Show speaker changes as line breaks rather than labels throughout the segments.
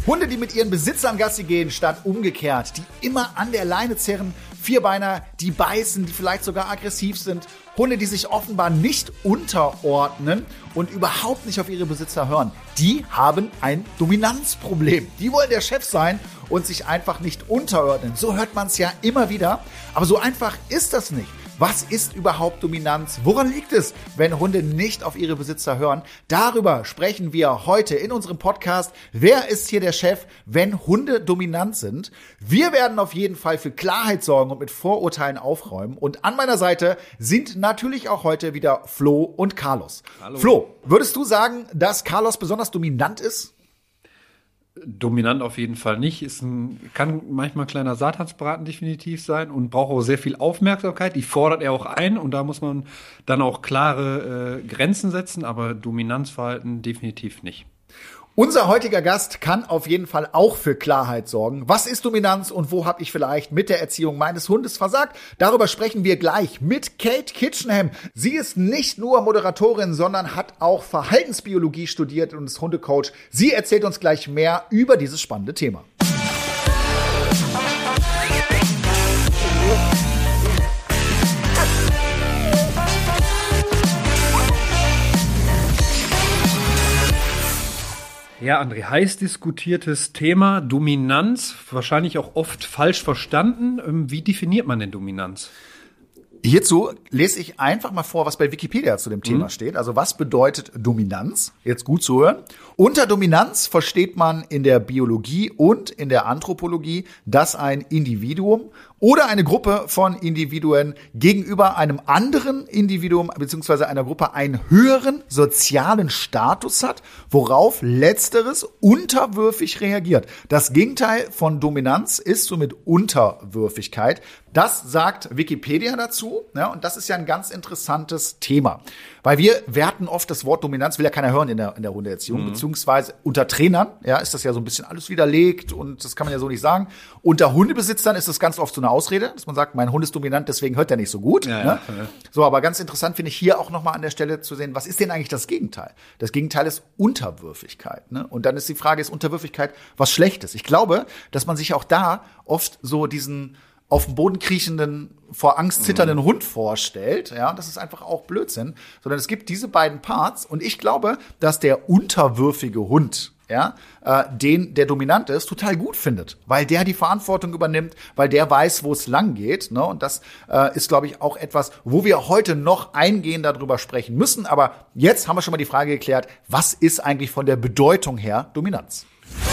Hunde, die mit ihren Besitzern Gassi gehen, statt umgekehrt, die immer an der Leine zerren, Vierbeiner, die beißen, die vielleicht sogar aggressiv sind, Hunde, die sich offenbar nicht unterordnen und überhaupt nicht auf ihre Besitzer hören, die haben ein Dominanzproblem. Die wollen der Chef sein und sich einfach nicht unterordnen. So hört man es ja immer wieder, aber so einfach ist das nicht. Was ist überhaupt Dominanz? Woran liegt es, wenn Hunde nicht auf ihre Besitzer hören? Darüber sprechen wir heute in unserem Podcast. Wer ist hier der Chef, wenn Hunde dominant sind? Wir werden auf jeden Fall für Klarheit sorgen und mit Vorurteilen aufräumen. Und an meiner Seite sind natürlich auch heute wieder Flo und Carlos.
Hallo.
Flo, würdest du sagen, dass Carlos besonders dominant ist?
Dominant auf jeden Fall nicht. Kann manchmal ein kleiner Satansbraten definitiv sein und braucht auch sehr viel Aufmerksamkeit. Die fordert er auch ein und da muss man dann auch klare Grenzen setzen, aber Dominanzverhalten definitiv nicht.
Unser heutiger Gast kann auf jeden Fall auch für Klarheit sorgen. Was ist Dominanz und wo habe ich vielleicht mit der Erziehung meines Hundes versagt? Darüber sprechen wir gleich mit Kate Kitchenham. Sie ist nicht nur Moderatorin, sondern hat auch Verhaltensbiologie studiert und ist Hundecoach. Sie erzählt uns gleich mehr über dieses spannende Thema.
Ja, André, heiß diskutiertes Thema, Dominanz, wahrscheinlich auch oft falsch verstanden. Wie definiert man denn Dominanz?
Hierzu lese ich einfach mal vor, was bei Wikipedia zu dem Thema steht. Also was bedeutet Dominanz? Jetzt gut zuhören. Unter Dominanz versteht man in der Biologie und in der Anthropologie, dass ein Individuum oder eine Gruppe von Individuen gegenüber einem anderen Individuum bzw. einer Gruppe einen höheren sozialen Status hat, worauf letzteres unterwürfig reagiert. Das Gegenteil von Dominanz ist somit Unterwürfigkeit. Das sagt Wikipedia dazu, ja, und das ist ja ein ganz interessantes Thema. Weil wir werten oft das Wort Dominanz, will ja keiner hören in der Hundeerziehung, beziehungsweise unter Trainern, ja, ist das ja so ein bisschen alles widerlegt und das kann man ja so nicht sagen. Unter Hundebesitzern ist das ganz oft so eine Ausrede, dass man sagt, mein Hund ist dominant, deswegen hört er nicht so gut.
Ja,
ne?
ja.
So, aber ganz interessant finde ich hier auch nochmal an der Stelle zu sehen, was ist denn eigentlich das Gegenteil? Das Gegenteil ist Unterwürfigkeit. Ne? Und dann ist die Frage, ist Unterwürfigkeit was Schlechtes? Ich glaube, dass man sich auch da oft so diesen auf dem Boden kriechenden, vor Angst zitternden Hund vorstellt. Ja, das ist einfach auch Blödsinn. Sondern es gibt diese beiden Parts. Und ich glaube, dass der unterwürfige Hund, ja, der dominant ist, total gut findet. Weil der die Verantwortung übernimmt, weil der weiß, wo es lang geht. Ne? Und das ist, glaube ich, auch etwas, wo wir heute noch eingehend darüber sprechen müssen. Aber jetzt haben wir schon mal die Frage geklärt, was ist eigentlich von der Bedeutung her Dominanz?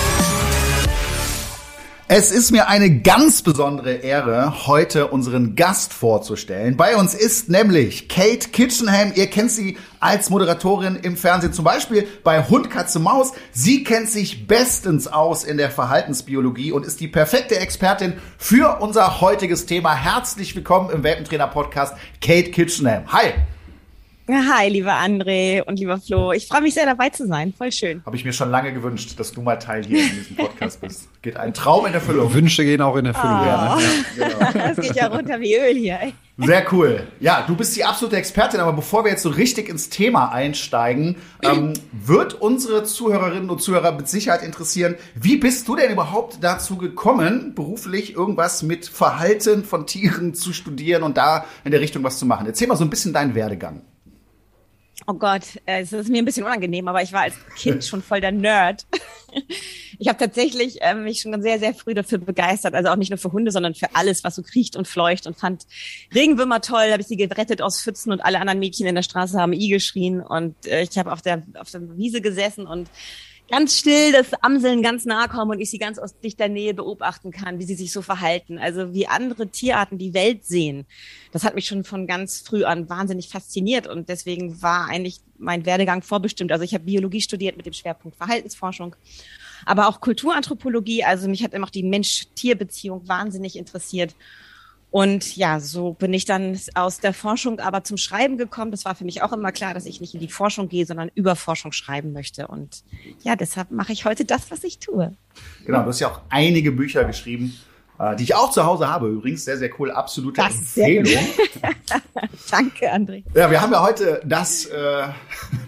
Es ist mir eine ganz besondere Ehre, heute unseren Gast vorzustellen. Bei uns ist nämlich Kate Kitchenham. Ihr kennt sie als Moderatorin im Fernsehen, zum Beispiel bei Hund, Katze, Maus. Sie kennt sich bestens aus in der Verhaltensbiologie und ist die perfekte Expertin für unser heutiges Thema. Herzlich willkommen im Welpentrainer-Podcast, Kate Kitchenham. Hi!
Hi, lieber André und lieber Flo. Ich freue mich sehr, dabei zu sein. Voll schön.
Habe ich mir schon lange gewünscht, dass du mal Teil hier in diesem Podcast bist. Geht ein Traum in Erfüllung.
Wünsche gehen auch in Erfüllung.
Oh.
Ja, ne?
Ja, genau.
Das geht ja runter wie Öl hier.
Sehr cool. Ja, du bist die absolute Expertin, aber bevor wir jetzt so richtig ins Thema einsteigen, wird unsere Zuhörerinnen und Zuhörer mit Sicherheit interessieren, wie bist du denn überhaupt dazu gekommen, beruflich irgendwas mit Verhalten von Tieren zu studieren und da in der Richtung was zu machen? Erzähl mal so ein bisschen deinen Werdegang.
Oh Gott, es ist mir ein bisschen unangenehm, aber ich war als Kind schon voll der Nerd. Ich habe tatsächlich mich schon sehr, sehr früh dafür begeistert, also auch nicht nur für Hunde, sondern für alles, was so kriecht und fleucht und fand Regenwürmer toll, habe ich sie gerettet aus Pfützen und alle anderen Mädchen in der Straße haben I geschrien und ich habe auf der Wiese gesessen und ganz still das Amseln ganz nahe kommen und ich sie ganz aus dichter Nähe beobachten kann, wie sie sich so verhalten. Also wie andere Tierarten die Welt sehen. Das hat mich schon von ganz früh an wahnsinnig fasziniert und deswegen war eigentlich mein Werdegang vorbestimmt. Also ich habe Biologie studiert mit dem Schwerpunkt Verhaltensforschung, aber auch Kulturanthropologie. Also mich hat immer auch die Mensch-Tier-Beziehung wahnsinnig interessiert. Und ja, so bin ich dann aus der Forschung aber zum Schreiben gekommen. Das war für mich auch immer klar, dass ich nicht in die Forschung gehe, sondern über Forschung schreiben möchte. Und ja, deshalb mache ich heute das, was ich tue.
Genau, du hast ja auch einige Bücher geschrieben, die ich auch zu Hause habe übrigens. Sehr, sehr cool. Absolute Empfehlung.
Danke, André.
Ja, wir haben ja heute das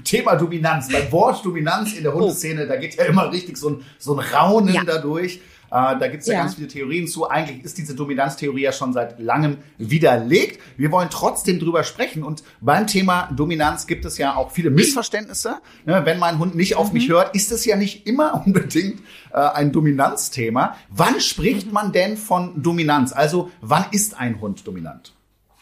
Thema Dominanz. Beim Wort Dominanz in der Hundeszene, da geht ja immer richtig so ein Raunen dadurch. Da gibt es ja ganz viele Theorien zu. Eigentlich ist diese Dominanztheorie ja schon seit langem widerlegt. Wir wollen trotzdem drüber sprechen. Und beim Thema Dominanz gibt es ja auch viele Missverständnisse. Wenn mein Hund nicht auf mich hört, ist es ja nicht immer unbedingt ein Dominanzthema. Wann spricht man denn von Dominanz? Also wann ist ein Hund dominant?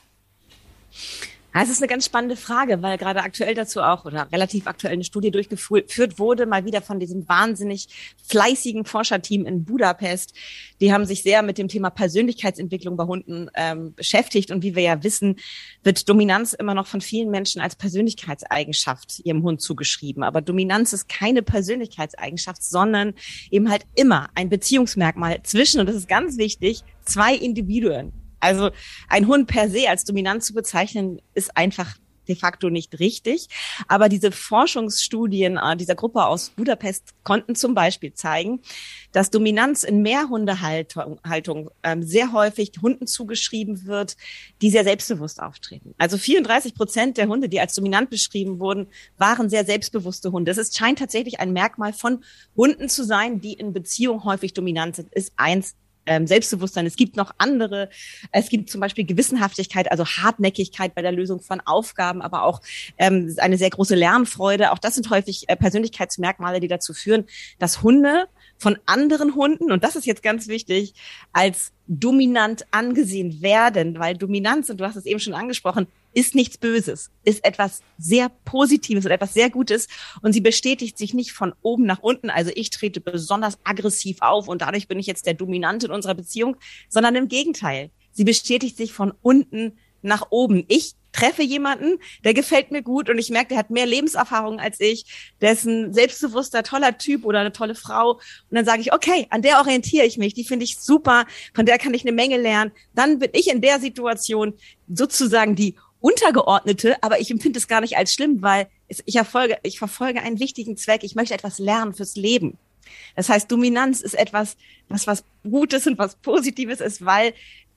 Das ist eine ganz spannende Frage, weil gerade aktuell dazu auch oder relativ aktuell eine Studie durchgeführt wurde, mal wieder von diesem wahnsinnig fleißigen Forscherteam in Budapest. Die haben sich sehr mit dem Thema Persönlichkeitsentwicklung bei Hunden beschäftigt. Und wie wir ja wissen, wird Dominanz immer noch von vielen Menschen als Persönlichkeitseigenschaft ihrem Hund zugeschrieben. Aber Dominanz ist keine Persönlichkeitseigenschaft, sondern eben halt immer ein Beziehungsmerkmal zwischen, und das ist ganz wichtig, zwei Individuen. Also ein Hund per se als dominant zu bezeichnen, ist einfach de facto nicht richtig. Aber diese Forschungsstudien dieser Gruppe aus Budapest konnten zum Beispiel zeigen, dass Dominanz in Mehrhundehaltung sehr häufig Hunden zugeschrieben wird, die sehr selbstbewusst auftreten. Also 34% der Hunde, die als dominant beschrieben wurden, waren sehr selbstbewusste Hunde. Es scheint tatsächlich ein Merkmal von Hunden zu sein, die in Beziehung häufig dominant sind, ist eins. Selbstbewusstsein. Es gibt noch andere. Es gibt zum Beispiel Gewissenhaftigkeit, also Hartnäckigkeit bei der Lösung von Aufgaben, aber auch eine sehr große Lernfreude. Auch das sind häufig Persönlichkeitsmerkmale, die dazu führen, dass Hunde von anderen Hunden, und das ist jetzt ganz wichtig, als dominant angesehen werden, weil Dominanz, und du hast es eben schon angesprochen, ist nichts Böses, ist etwas sehr Positives und etwas sehr Gutes, und sie bestätigt sich nicht von oben nach unten, also ich trete besonders aggressiv auf und dadurch bin ich jetzt der Dominante in unserer Beziehung, sondern im Gegenteil. Sie bestätigt sich von unten nach oben. Ich treffe jemanden, der gefällt mir gut und ich merke, der hat mehr Lebenserfahrung als ich, der ist ein selbstbewusster, toller Typ oder eine tolle Frau, und dann sage ich, okay, an der orientiere ich mich, die finde ich super, von der kann ich eine Menge lernen. Dann bin ich in der Situation sozusagen die Untergeordnete, aber ich empfinde es gar nicht als schlimm, weil ich verfolge einen wichtigen Zweck. Ich möchte etwas lernen fürs Leben. Das heißt, Dominanz ist etwas, was Gutes und was Positives ist, weil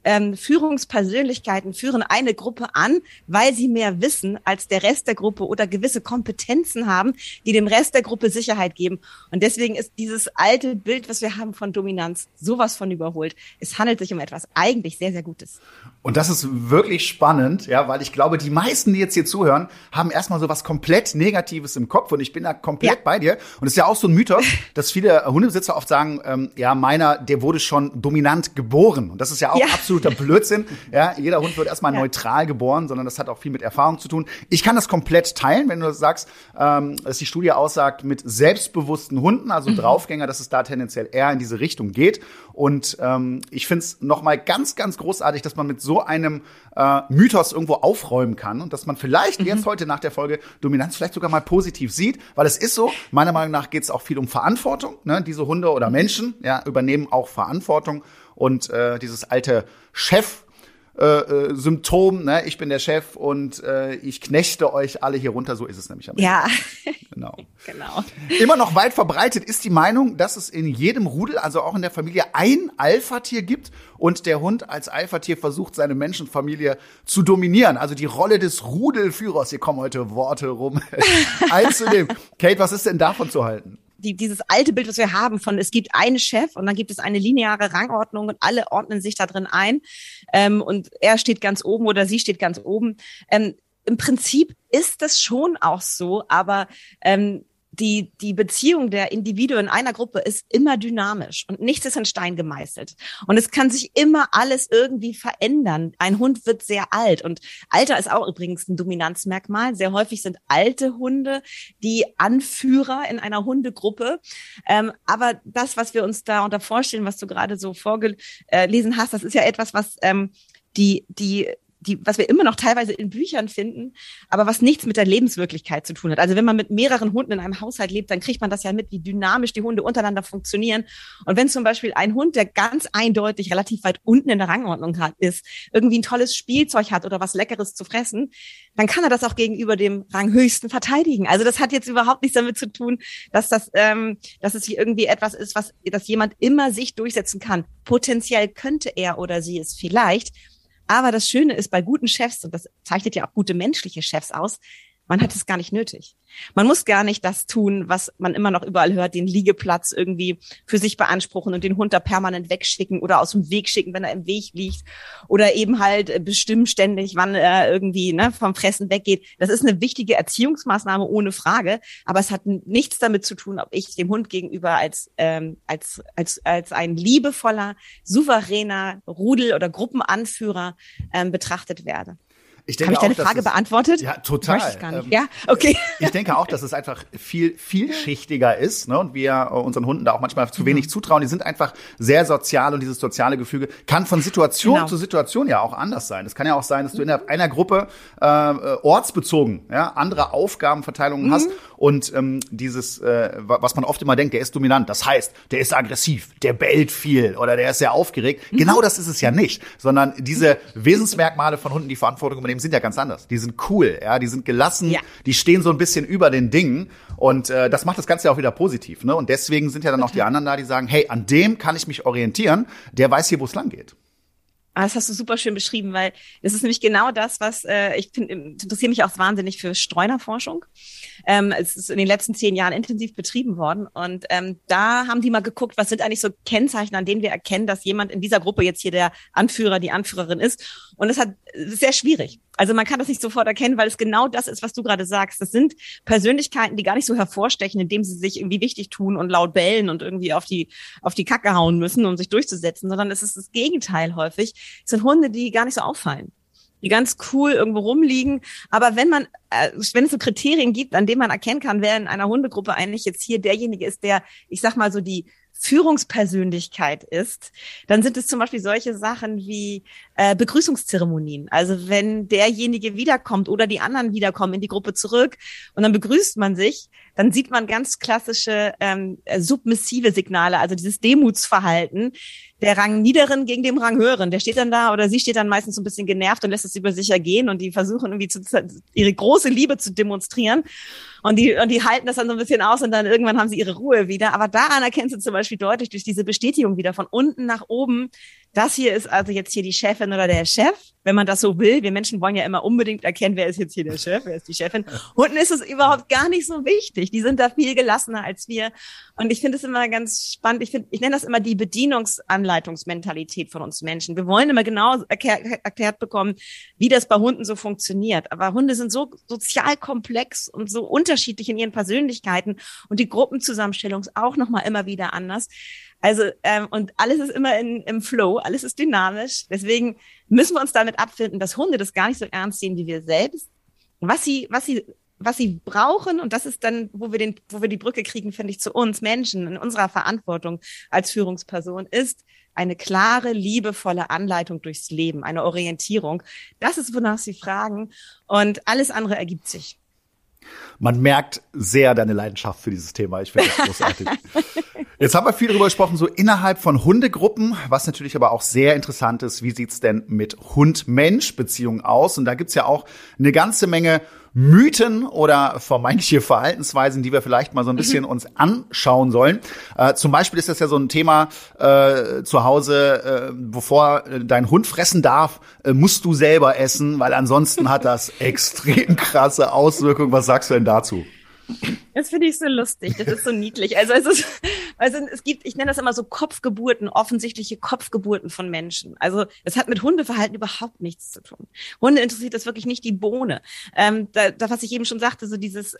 Führungspersönlichkeiten führen eine Gruppe an, weil sie mehr wissen als der Rest der Gruppe oder gewisse Kompetenzen haben, die dem Rest der Gruppe Sicherheit geben. Und deswegen ist dieses alte Bild, was wir haben von Dominanz, sowas von überholt. Es handelt sich um etwas eigentlich sehr, sehr Gutes.
Und das ist wirklich spannend, ja, weil ich glaube, die meisten, die jetzt hier zuhören, haben erstmal so was komplett Negatives im Kopf, und ich bin da komplett bei dir. Und es ist ja auch so ein Mythos, dass viele Hundebesitzer oft sagen, ja, meiner, der wurde schon dominant geboren. Und das ist ja auch absoluter Blödsinn. Ja, jeder Hund wird erstmal neutral geboren, sondern das hat auch viel mit Erfahrung zu tun. Ich kann das komplett teilen, wenn du sagst, dass die Studie aussagt, mit selbstbewussten Hunden, also Draufgänger, dass es da tendenziell eher in diese Richtung geht. Und ich finde es nochmal ganz, ganz großartig, dass man mit so einem Mythos irgendwo aufräumen kann und dass man vielleicht jetzt heute nach der Folge Dominanz vielleicht sogar mal positiv sieht, weil es ist so, meiner Meinung nach geht es auch viel um Verantwortung. Ne? Diese Hunde oder Menschen übernehmen auch Verantwortung, und dieses alte Chef-Symptom, ne? Ich bin der Chef und ich knechte euch alle hier runter, so ist es nämlich am Ende.
Ja,
genau.
Genau.
Immer noch weit verbreitet ist die Meinung, dass es in jedem Rudel, also auch in der Familie, ein Alpha-Tier gibt und der Hund als Alpha-Tier versucht, seine Menschenfamilie zu dominieren. Also die Rolle des Rudelführers. Hier kommen heute Worte rum einzunehmen. Kate, was ist denn davon zu halten?
Dieses alte Bild, was wir haben von, es gibt einen Chef und dann gibt es eine lineare Rangordnung und alle ordnen sich da drin ein, und er steht ganz oben oder sie steht ganz oben. Im Prinzip ist das schon auch so, aber die Beziehung der Individuen einer Gruppe ist immer dynamisch und nichts ist in Stein gemeißelt. Und es kann sich immer alles irgendwie verändern. Ein Hund wird sehr alt und Alter ist auch übrigens ein Dominanzmerkmal. Sehr häufig sind alte Hunde die Anführer in einer Hundegruppe. Aber das, was wir uns da unter vorstellen, was du gerade so vorgelesen hast, das ist ja etwas, was was wir immer noch teilweise in Büchern finden, aber was nichts mit der Lebenswirklichkeit zu tun hat. Also wenn man mit mehreren Hunden in einem Haushalt lebt, dann kriegt man das ja mit, wie dynamisch die Hunde untereinander funktionieren. Und wenn zum Beispiel ein Hund, der ganz eindeutig relativ weit unten in der Rangordnung ist, irgendwie ein tolles Spielzeug hat oder was Leckeres zu fressen, dann kann er das auch gegenüber dem Ranghöchsten verteidigen. Also das hat jetzt überhaupt nichts damit zu tun, dass es hier irgendwie etwas ist, dass jemand immer sich durchsetzen kann. Potenziell könnte er oder sie es vielleicht. Aber das Schöne ist bei guten Chefs, und das zeichnet ja auch gute menschliche Chefs aus, Man hat es gar nicht nötig. Man muss gar nicht das tun, was man immer noch überall hört, den Liegeplatz irgendwie für sich beanspruchen und den Hund da permanent wegschicken oder aus dem Weg schicken, wenn er im Weg liegt oder eben halt bestimmen ständig, wann er irgendwie vom Fressen weggeht. Das ist eine wichtige Erziehungsmaßnahme ohne Frage, aber es hat nichts damit zu tun, ob ich dem Hund gegenüber als ein liebevoller, souveräner Rudel- oder Gruppenanführer betrachtet werde. Habe ich deine Frage beantwortet?
Ja, total.
Weiß ich gar nicht. Ja, okay.
Ich denke auch, dass es einfach viel vielschichtiger ist, ne? Und wir unseren Hunden da auch manchmal zu wenig zutrauen. Die sind einfach sehr sozial und dieses soziale Gefüge kann von Situation zu Situation ja auch anders sein. Es kann ja auch sein, dass du in einer Gruppe ortsbezogen andere Aufgabenverteilungen hast und dieses, was man oft immer denkt, der ist dominant. Das heißt, der ist aggressiv, der bellt viel oder der ist sehr aufgeregt. Genau das ist es ja nicht, sondern diese Wesensmerkmale von Hunden, die Verantwortung übernehmen, sind ja ganz anders. Die sind cool, die sind gelassen, die stehen so ein bisschen über den Dingen und das macht das Ganze ja auch wieder positiv, ne? Und deswegen sind ja dann auch die anderen da, die sagen, hey, an dem kann ich mich orientieren, der weiß hier, wo es lang geht.
Das hast du super schön beschrieben, weil das ist nämlich genau das, was ich interessiere mich auch wahnsinnig für Streunerforschung. Es ist in den letzten 10 Jahren intensiv betrieben worden und da haben die mal geguckt, was sind eigentlich so Kennzeichen, an denen wir erkennen, dass jemand in dieser Gruppe jetzt hier der Anführer, die Anführerin ist. Und es ist sehr schwierig. Also man kann das nicht sofort erkennen, weil es genau das ist, was du gerade sagst. Das sind Persönlichkeiten, die gar nicht so hervorstechen, indem sie sich irgendwie wichtig tun und laut bellen und irgendwie auf die Kacke hauen müssen, um sich durchzusetzen, sondern es ist das Gegenteil häufig. Es sind Hunde, die gar nicht so auffallen, die ganz cool irgendwo rumliegen. Aber wenn es so Kriterien gibt, an denen man erkennen kann, wer in einer Hundegruppe eigentlich jetzt hier derjenige ist, der, ich sag mal so, die Führungspersönlichkeit ist, dann sind es zum Beispiel solche Sachen wie Begrüßungszeremonien. Also wenn derjenige wiederkommt oder die anderen wiederkommen in die Gruppe zurück und dann begrüßt man sich, dann sieht man ganz klassische submissive Signale, also dieses Demutsverhalten der Rangniederen gegen den Ranghöheren. Der steht dann da oder sie steht dann meistens so ein bisschen genervt und lässt es über sich ergehen und die versuchen irgendwie ihre große Liebe zu demonstrieren und die halten das dann so ein bisschen aus und dann irgendwann haben sie ihre Ruhe wieder. Aber daran erkennst du zum Beispiel deutlich durch diese Bestätigung wieder von unten nach oben, das hier ist also jetzt hier die Chefin oder der Chef, wenn man das so will. Wir Menschen wollen ja immer unbedingt erkennen, wer ist jetzt hier der Chef, wer ist die Chefin. Hunden ist es überhaupt gar nicht so wichtig. Die sind da viel gelassener als wir. Und ich finde es immer ganz spannend. Ich nenne das immer die Bedienungsanleitungsmentalität von uns Menschen. Wir wollen immer genau erklärt bekommen, wie das bei Hunden so funktioniert. Aber Hunde sind so sozial komplex und so unterschiedlich in ihren Persönlichkeiten und die Gruppenzusammenstellung ist auch nochmal immer wieder anders. Also, und alles ist immer im Flow, alles ist dynamisch. Deswegen müssen wir uns damit abfinden, dass Hunde das gar nicht so ernst sehen wie wir selbst. Was sie brauchen, und das ist dann, wo wir die Brücke kriegen, finde ich, zu uns Menschen in unserer Verantwortung als Führungsperson, ist eine klare, liebevolle Anleitung durchs Leben, eine Orientierung. Das ist, wonach sie fragen. Und alles andere ergibt sich.
Man merkt sehr deine Leidenschaft für dieses Thema. Ich finde das großartig. Jetzt haben wir viel darüber gesprochen, so innerhalb von Hundegruppen, was natürlich aber auch sehr interessant ist, wie sieht's denn mit Hund-Mensch-Beziehungen aus? Und da gibt's ja auch eine ganze Menge Mythen oder vermeintliche Verhaltensweisen, die wir vielleicht mal so ein bisschen uns anschauen sollen. Zum Beispiel ist das ja so ein Thema zu Hause, bevor dein Hund fressen darf, musst du selber essen, weil ansonsten hat das extrem krasse Auswirkungen. Was sagst du denn dazu?
Das finde ich so lustig, das ist so niedlich. Also es gibt, ich nenne das immer so Kopfgeburten, offensichtliche Kopfgeburten von Menschen. Also das hat mit Hundeverhalten überhaupt nichts zu tun. Hunde interessiert das wirklich nicht die Bohne. Was ich eben schon sagte, so diese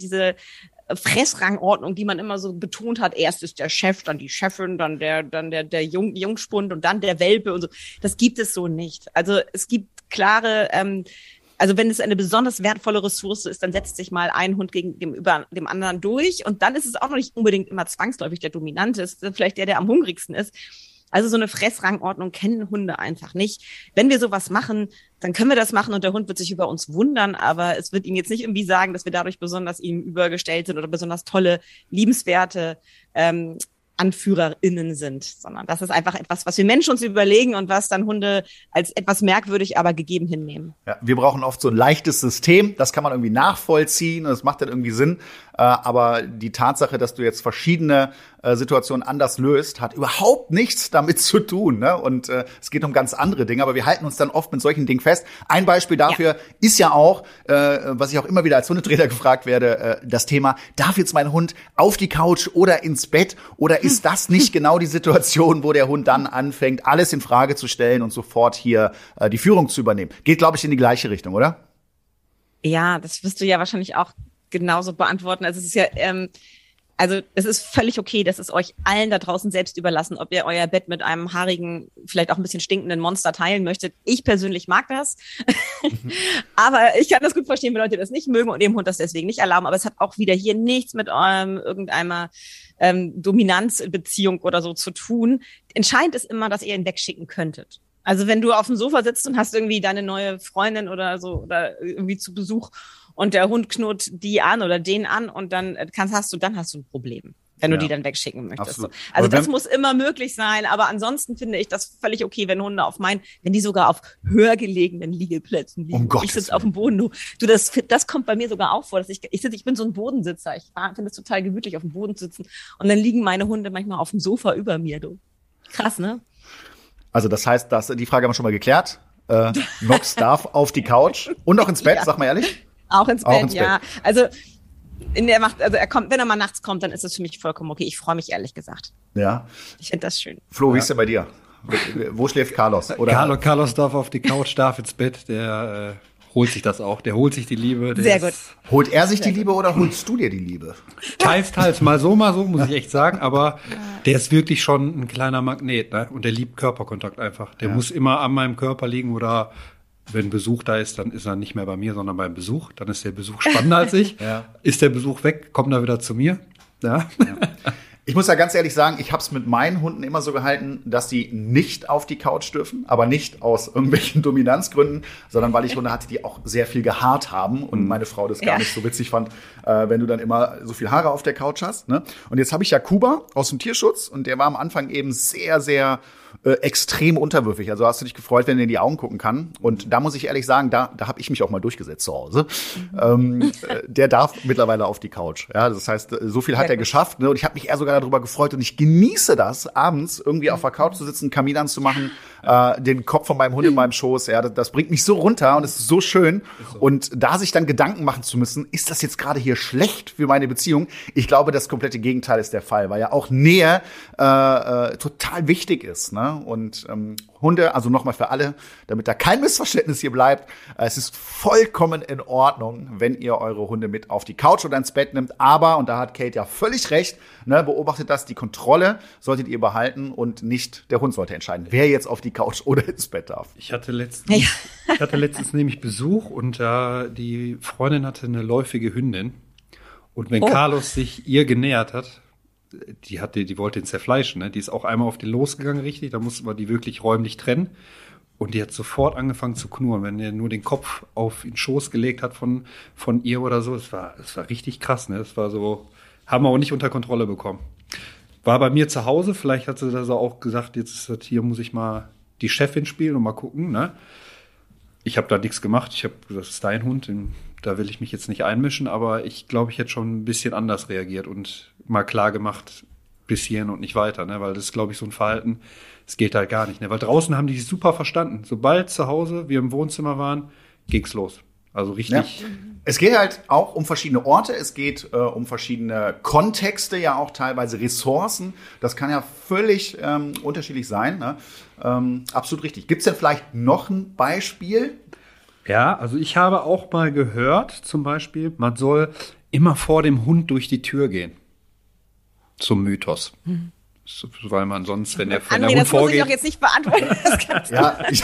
Fressrangordnung, die man immer so betont hat, erst ist der Chef, dann die Chefin, dann der Jungspund und dann der Welpe und so. Das gibt es so nicht. Also es gibt klare also wenn es eine besonders wertvolle Ressource ist, dann setzt sich mal ein Hund gegenüber dem anderen durch. Und dann ist es auch noch nicht unbedingt immer zwangsläufig der Dominante. Es ist vielleicht der am hungrigsten ist. Also so eine Fressrangordnung kennen Hunde einfach nicht. Wenn wir sowas machen, dann können wir das machen und der Hund wird sich über uns wundern. Aber es wird ihm jetzt nicht irgendwie sagen, dass wir dadurch besonders ihm übergestellt sind oder besonders tolle, liebenswerte AnführerInnen sind, sondern das ist einfach etwas, was wir Menschen uns überlegen und was dann Hunde als etwas merkwürdig, aber gegeben hinnehmen.
Ja, wir brauchen oft so ein leichtes System, das kann man irgendwie nachvollziehen und das macht dann irgendwie Sinn. Aber die Tatsache, dass du jetzt verschiedene Situation anders löst, hat überhaupt nichts damit zu tun. Ne? Und es geht um ganz andere Dinge, aber wir halten uns dann oft mit solchen Dingen fest. Ein Beispiel dafür ist ja auch, was ich auch immer wieder als Hundetrainer gefragt werde, das Thema, darf jetzt mein Hund auf die Couch oder ins Bett oder ist das nicht genau die Situation, wo der Hund dann anfängt, alles in Frage zu stellen und sofort hier die Führung zu übernehmen? Geht, glaube ich, in die gleiche Richtung, oder?
Ja, das wirst du ja wahrscheinlich auch genauso beantworten. Also es ist ja, also es ist völlig okay, das ist euch allen da draußen selbst überlassen, ob ihr euer Bett mit einem haarigen, vielleicht auch ein bisschen stinkenden Monster teilen möchtet. Ich persönlich mag das, aber ich kann das gut verstehen, wenn Leute das nicht mögen und dem Hund das deswegen nicht erlauben. Aber es hat auch wieder hier nichts mit irgendeiner Dominanzbeziehung oder so zu tun. Entscheidend ist immer, dass ihr ihn wegschicken könntet. Also wenn du auf dem Sofa sitzt und hast irgendwie deine neue Freundin oder so oder irgendwie zu Besuch und der Hund knurrt die an oder den an und dann hast du ein Problem, wenn du die dann wegschicken möchtest. So. Also das muss immer möglich sein, aber ansonsten finde ich das völlig okay, wenn Hunde wenn die sogar auf höher gelegenen Liegeplätzen liegen. Ich sitze auf dem Boden. Das kommt bei mir sogar auch vor, dass ich bin so ein Bodensitzer. Ich finde es total gemütlich, auf dem Boden zu sitzen und dann liegen meine Hunde manchmal auf dem Sofa über mir. Du. Krass, ne?
Also das heißt, die Frage haben wir schon mal geklärt. Nox darf auf die Couch und auch ins Bett, sag mal ehrlich.
Auch ins Bett, ja. Also wenn er mal nachts kommt, dann ist es für mich vollkommen okay. Ich freue mich ehrlich gesagt.
Ja.
Ich finde das schön.
Flo, wie ist denn bei dir? Wo schläft Carlos? Oder?
Carlos darf auf die Couch, darf ins Bett. Der holt sich das auch. Der holt sich die Liebe.
Sehr gut.
Holt er sich die Liebe oder holst du dir die Liebe?
Teils. Mal so, muss ich echt sagen. Aber der ist wirklich schon ein kleiner Magnet, ne? Und der liebt Körperkontakt einfach. Der muss immer an meinem Körper liegen oder wenn Besuch da ist, dann ist er nicht mehr bei mir, sondern beim Besuch. Dann ist der Besuch spannender als ich. Ja. Ist der Besuch weg, kommt er wieder zu mir. Ja.
Ich muss ja ganz ehrlich sagen, ich habe es mit meinen Hunden immer so gehalten, dass sie nicht auf die Couch dürfen, aber nicht aus irgendwelchen Dominanzgründen, sondern weil ich Hunde hatte, die auch sehr viel gehaart haben und meine Frau das gar nicht so witzig fand, wenn du dann immer so viel Haare auf der Couch hast. Ne? Und jetzt habe ich ja Kuba aus dem Tierschutz und der war am Anfang eben sehr, sehr extrem unterwürfig. Also hast du dich gefreut, wenn er in die Augen gucken kann. Und da muss ich ehrlich sagen, da habe ich mich auch mal durchgesetzt zu Hause. Der darf mittlerweile auf die Couch. Ja, das heißt, so viel hat er geschafft. Ne? Und ich habe mich eher sogar darüber gefreut. Und ich genieße das, abends irgendwie auf der Couch zu sitzen, Kamin anzumachen, den Kopf von meinem Hund in meinem Schoß. Ja, das bringt mich so runter und es ist so schön. Und da sich dann Gedanken machen zu müssen, ist das jetzt gerade hier schlecht für meine Beziehung? Ich glaube, das komplette Gegenteil ist der Fall, weil ja auch Nähe total wichtig ist. Ne? Und Hunde, also nochmal für alle, damit da kein Missverständnis hier bleibt, es ist vollkommen in Ordnung, wenn ihr eure Hunde mit auf die Couch oder ins Bett nimmt. Aber, und da hat Kate ja völlig recht, ne, beobachtet das, die Kontrolle solltet ihr behalten und nicht der Hund sollte entscheiden, wer jetzt auf die Couch oder ins Bett darf.
Ich hatte letztens nämlich Besuch und die Freundin hatte eine läufige Hündin. Und wenn Carlos sich ihr genähert hat, die wollte ihn zerfleischen, ne? Die ist auch einmal auf den losgegangen, richtig, da musste man die wirklich räumlich trennen. Und die hat sofort angefangen zu knurren, wenn er nur den Kopf auf den Schoß gelegt hat von ihr oder so. Es war richtig krass, ne? Das war so, haben wir auch nicht unter Kontrolle bekommen. War bei mir zu Hause, vielleicht hat sie das auch gesagt, jetzt ist das hier, muss ich mal die Chefin spielen und mal gucken, ne? Ich habe da nichts gemacht, das ist dein Hund, da will ich mich jetzt nicht einmischen, aber ich glaube, ich hätte schon ein bisschen anders reagiert und mal klar gemacht, bis hierhin und nicht weiter, ne? Weil das ist, glaube ich, so ein Verhalten, das geht halt gar nicht, ne? Weil draußen haben die sich super verstanden. Sobald zu Hause wir im Wohnzimmer waren, ging's los. Also richtig.
Ja. Es geht halt auch um verschiedene Orte, es geht um verschiedene Kontexte, ja auch teilweise Ressourcen. Das kann ja völlig unterschiedlich sein. Ne? Absolut richtig. Gibt's denn vielleicht noch ein Beispiel?
Ja, also ich habe auch mal gehört, zum Beispiel, man soll immer vor dem Hund durch die Tür gehen. Zum Mythos. Weil man sonst, wenn der Hund vorgeht... Das muss ich doch
jetzt nicht beantworten.
Ja, ich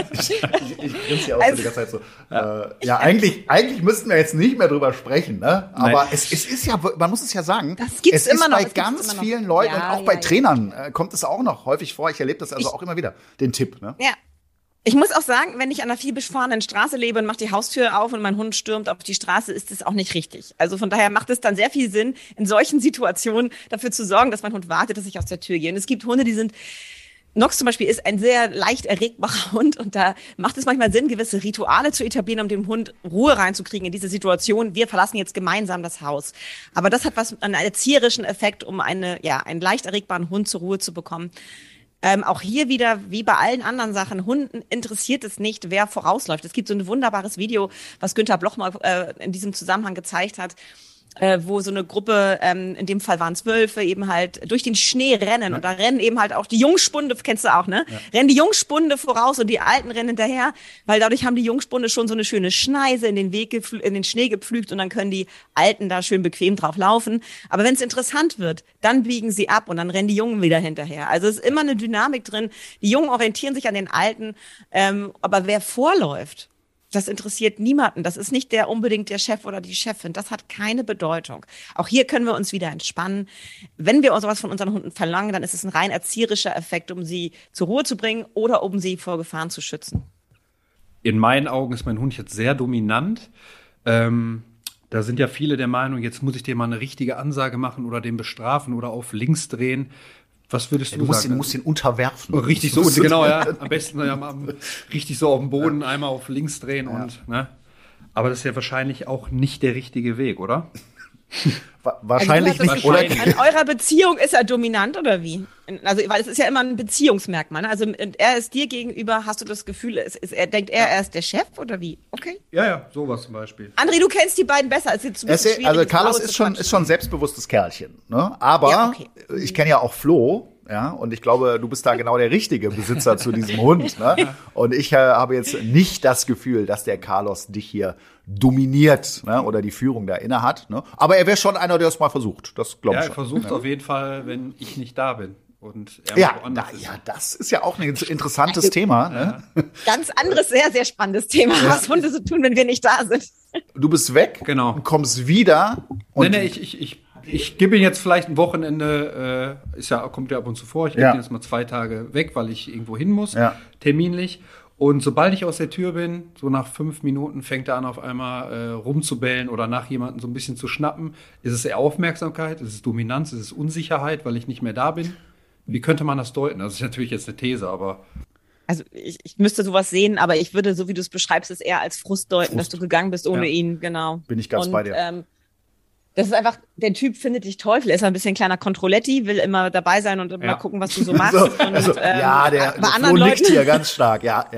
grinse ja auch die ganze Zeit so. Ja, eigentlich müssten wir jetzt nicht mehr drüber sprechen, ne? Aber es ist ja, man muss es ja sagen,
das gibt's
es
immer
ist
noch,
bei ganz vielen Leuten und auch bei Trainern kommt es auch noch häufig vor. Ich erlebe das also auch immer wieder, den Tipp, ne?
Ja. Ich muss auch sagen, wenn ich an einer viel befahrenen Straße lebe und mache die Haustür auf und mein Hund stürmt auf die Straße, ist das auch nicht richtig. Also von daher macht es dann sehr viel Sinn, in solchen Situationen dafür zu sorgen, dass mein Hund wartet, dass ich aus der Tür gehe. Und es gibt Hunde, die sind Nox zum Beispiel ist ein sehr leicht erregbarer Hund und da macht es manchmal Sinn, gewisse Rituale zu etablieren, um dem Hund Ruhe reinzukriegen in diese Situation. Wir verlassen jetzt gemeinsam das Haus. Aber das hat einen erzieherischen Effekt, um einen leicht erregbaren Hund zur Ruhe zu bekommen. Auch hier wieder, wie bei allen anderen Sachen, Hunden interessiert es nicht, wer vorausläuft. Es gibt so ein wunderbares Video, was Günther Bloch mal in diesem Zusammenhang gezeigt hat, wo so eine Gruppe, in dem Fall waren es Wölfe, eben halt durch den Schnee rennen. Und da rennen eben halt auch die Jungspunde, kennst du auch, ne? Ja. Rennen die Jungspunde voraus und die Alten rennen hinterher, weil dadurch haben die Jungspunde schon so eine schöne Schneise in den Schnee gepflügt und dann können die Alten da schön bequem drauf laufen. Aber wenn es interessant wird, dann biegen sie ab und dann rennen die Jungen wieder hinterher. Also es ist immer eine Dynamik drin. Die Jungen orientieren sich an den Alten, aber wer vorläuft, das interessiert niemanden. Das ist nicht unbedingt der Chef oder die Chefin. Das hat keine Bedeutung. Auch hier können wir uns wieder entspannen. Wenn wir sowas von unseren Hunden verlangen, dann ist es ein rein erzieherischer Effekt, um sie zur Ruhe zu bringen oder um sie vor Gefahren zu schützen.
In meinen Augen ist mein Hund jetzt sehr dominant. Da sind ja viele der Meinung, jetzt muss ich dir mal eine richtige Ansage machen oder den bestrafen oder auf links drehen. Was würdest du sagen?
Du musst ihn unterwerfen.
Oh, richtig so, genau, ja. Am besten richtig so auf dem Boden einmal auf links drehen und, ne? Aber das ist ja wahrscheinlich auch nicht der richtige Weg, oder?
Wahrscheinlich
also
nicht.
Oder? In eurer Beziehung ist er dominant oder wie? Also, weil es ist ja immer ein Beziehungsmerkmal. Ne? Also er ist dir gegenüber, hast du das Gefühl, denkt er ist der Chef oder wie? Okay.
Ja, sowas zum Beispiel.
André, du kennst die beiden besser. Es ist
also Carlos ist schon ein selbstbewusstes Kerlchen. Ne? Aber ja, okay. Ich kenne ja auch Flo. Ja, und ich glaube, du bist da genau der richtige Besitzer zu diesem Hund. Ne? Und ich habe jetzt nicht das Gefühl, dass der Carlos dich hier dominiert, ne? Oder die Führung da inne hat. Ne? Aber er wäre schon einer, der es mal versucht. Das glaube ich schon.
Er versucht es auf jeden Fall, wenn ich nicht da bin. Und
das ist ja auch ein interessantes Thema. Ne?
Ganz anderes, sehr, sehr spannendes Thema, was Hunde so tun, wenn wir nicht da sind.
Du bist weg,
genau.
Und kommst wieder. Und
ich gebe ihn jetzt vielleicht ein Wochenende, kommt ja ab und zu vor, ich gebe ihn jetzt mal 2 Tage weg, weil ich irgendwo hin muss, terminlich. Und sobald ich aus der Tür bin, so nach 5 Minuten fängt er an, auf einmal rumzubellen oder nach jemandem so ein bisschen zu schnappen. Ist es eher Aufmerksamkeit, ist es Dominanz, ist es Unsicherheit, weil ich nicht mehr da bin? Wie könnte man das deuten? Das ist natürlich jetzt eine These, aber...
Also ich müsste sowas sehen, aber ich würde, so wie du es beschreibst, es eher als Frust deuten, dass du gegangen bist ohne ihn, genau.
Bin ich ganz bei dir.
Das ist einfach, der Typ findet dich toll, er ist ein bisschen kleiner Kontrolletti, will immer dabei sein und mal gucken, was du so machst.
Der Flo liegt hier ganz stark, ja.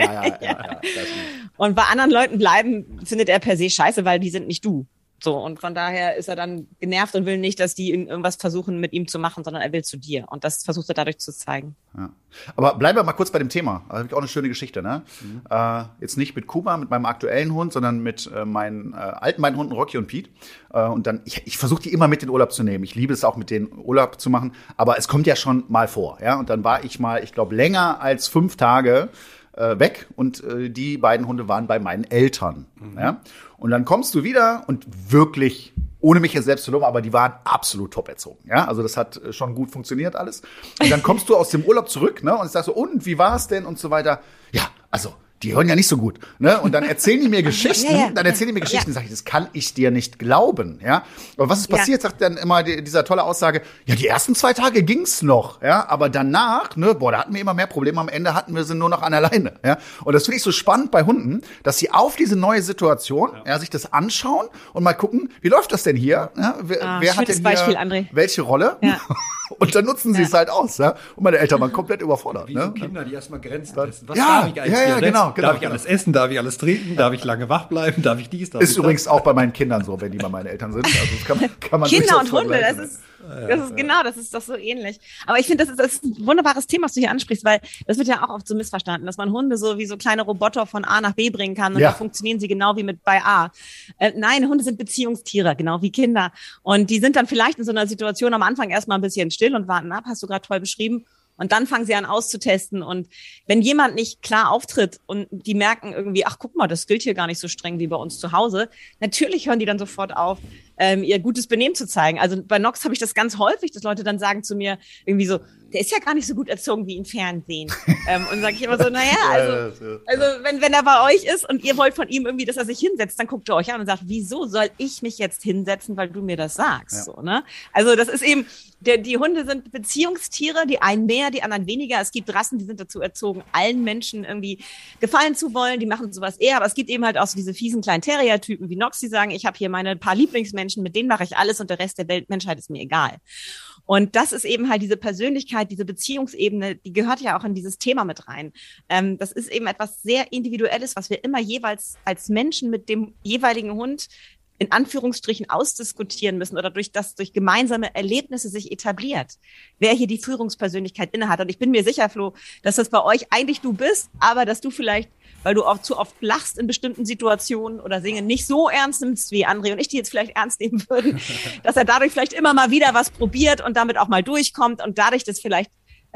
Und bei anderen Leuten bleiben, findet er per se scheiße, weil die sind nicht du. So, und von daher ist er dann genervt und will nicht, dass die irgendwas versuchen mit ihm zu machen, sondern er will zu dir. Und das versucht er dadurch zu zeigen.
Ja. Aber bleiben wir mal kurz bei dem Thema. Da habe ich auch eine schöne Geschichte, ne? Jetzt nicht mit Kuba, mit meinem aktuellen Hund, sondern mit meinen alten beiden Hunden Rocky und Pete. Und dann, ich versuche die immer mit in den Urlaub zu nehmen. Ich liebe es auch, mit denen Urlaub zu machen. Aber es kommt ja schon mal vor, ja? Und dann war ich mal, ich glaube, länger als 5 Tage weg und die beiden Hunde waren bei meinen Eltern. Ja? Und dann kommst du wieder und wirklich, ohne mich jetzt selbst zu loben, aber die waren absolut top erzogen. Ja? Also das hat schon gut funktioniert alles. Und dann kommst du aus dem Urlaub zurück, ne? Und ich sag so, und wie war es denn und so weiter. Ja, also die hören ja nicht so gut, ne? Und dann erzählen die mir Geschichten, sag ich, das kann ich dir nicht glauben, ja? Aber was ist passiert, sagt dann immer dieser tolle Aussage, ja, die ersten 2 Tage ging's noch, ja? Aber danach, ne, da hatten wir immer mehr Probleme, am Ende hatten wir sie nur noch an der Leine, ja? Und das finde ich so spannend bei Hunden, dass sie auf diese neue Situation, sich das anschauen und mal gucken, wie läuft das denn hier? Ja? Wer hat denn hier
Beispiel, André.
Welche Rolle? Ja. Und dann nutzen sie es halt aus, ja? Und meine Eltern waren komplett überfordert.
Wie so Kinder, die erstmal Grenzen testen. Was darf ich eigentlich?
Ja, genau.
Darf ich alles essen? Darf ich alles trinken? Darf ich lange wach bleiben? Darf ich dies?
Ist übrigens auch bei meinen Kindern so, wenn die bei meinen Eltern sind. Also das kann man
Kinder und Hunde, das ist doch so ähnlich. Aber ich finde, das ist ein wunderbares Thema, was du hier ansprichst, weil das wird ja auch oft so missverstanden, dass man Hunde so wie so kleine Roboter von A nach B bringen kann und da funktionieren sie genau wie bei A. Nein, Hunde sind Beziehungstiere, genau wie Kinder. Und die sind dann vielleicht in so einer Situation am Anfang erstmal ein bisschen still und warten ab, hast du gerade toll beschrieben. Und dann fangen sie an auszutesten. Und wenn jemand nicht klar auftritt und die merken irgendwie, ach, guck mal, das gilt hier gar nicht so streng wie bei uns zu Hause, natürlich hören die dann sofort auf, ihr gutes Benehmen zu zeigen. Also bei Nox habe ich das ganz häufig, dass Leute dann sagen zu mir irgendwie so, der ist ja gar nicht so gut erzogen wie im Fernsehen. Und sage ich immer so, naja, also wenn er bei euch ist und ihr wollt von ihm irgendwie, dass er sich hinsetzt, dann guckt ihr euch an und sagt, wieso soll ich mich jetzt hinsetzen, weil du mir das sagst? Ja. So, ne? Also das ist eben, die Hunde sind Beziehungstiere, die einen mehr, die anderen weniger. Es gibt Rassen, die sind dazu erzogen, allen Menschen irgendwie gefallen zu wollen, die machen sowas eher, aber es gibt eben halt auch so diese fiesen kleinen Terrier-Typen wie Nox, die sagen, ich habe hier meine paar Lieblingsmenschen, mit denen mache ich alles und der Rest der Menschheit ist mir egal. Und das ist eben halt diese Persönlichkeit, diese Beziehungsebene, die gehört ja auch in dieses Thema mit rein. Das ist eben etwas sehr Individuelles, was wir immer jeweils als Menschen mit dem jeweiligen Hund in Anführungsstrichen ausdiskutieren müssen oder durch gemeinsame Erlebnisse sich etabliert, wer hier die Führungspersönlichkeit innehat. Und ich bin mir sicher, Flo, dass das bei euch eigentlich du bist, aber dass du vielleicht, weil du auch zu oft lachst in bestimmten Situationen oder Dinge nicht so ernst nimmst, wie André und ich die jetzt vielleicht ernst nehmen würden, dass er dadurch vielleicht immer mal wieder was probiert und damit auch mal durchkommt und dadurch, dass vielleicht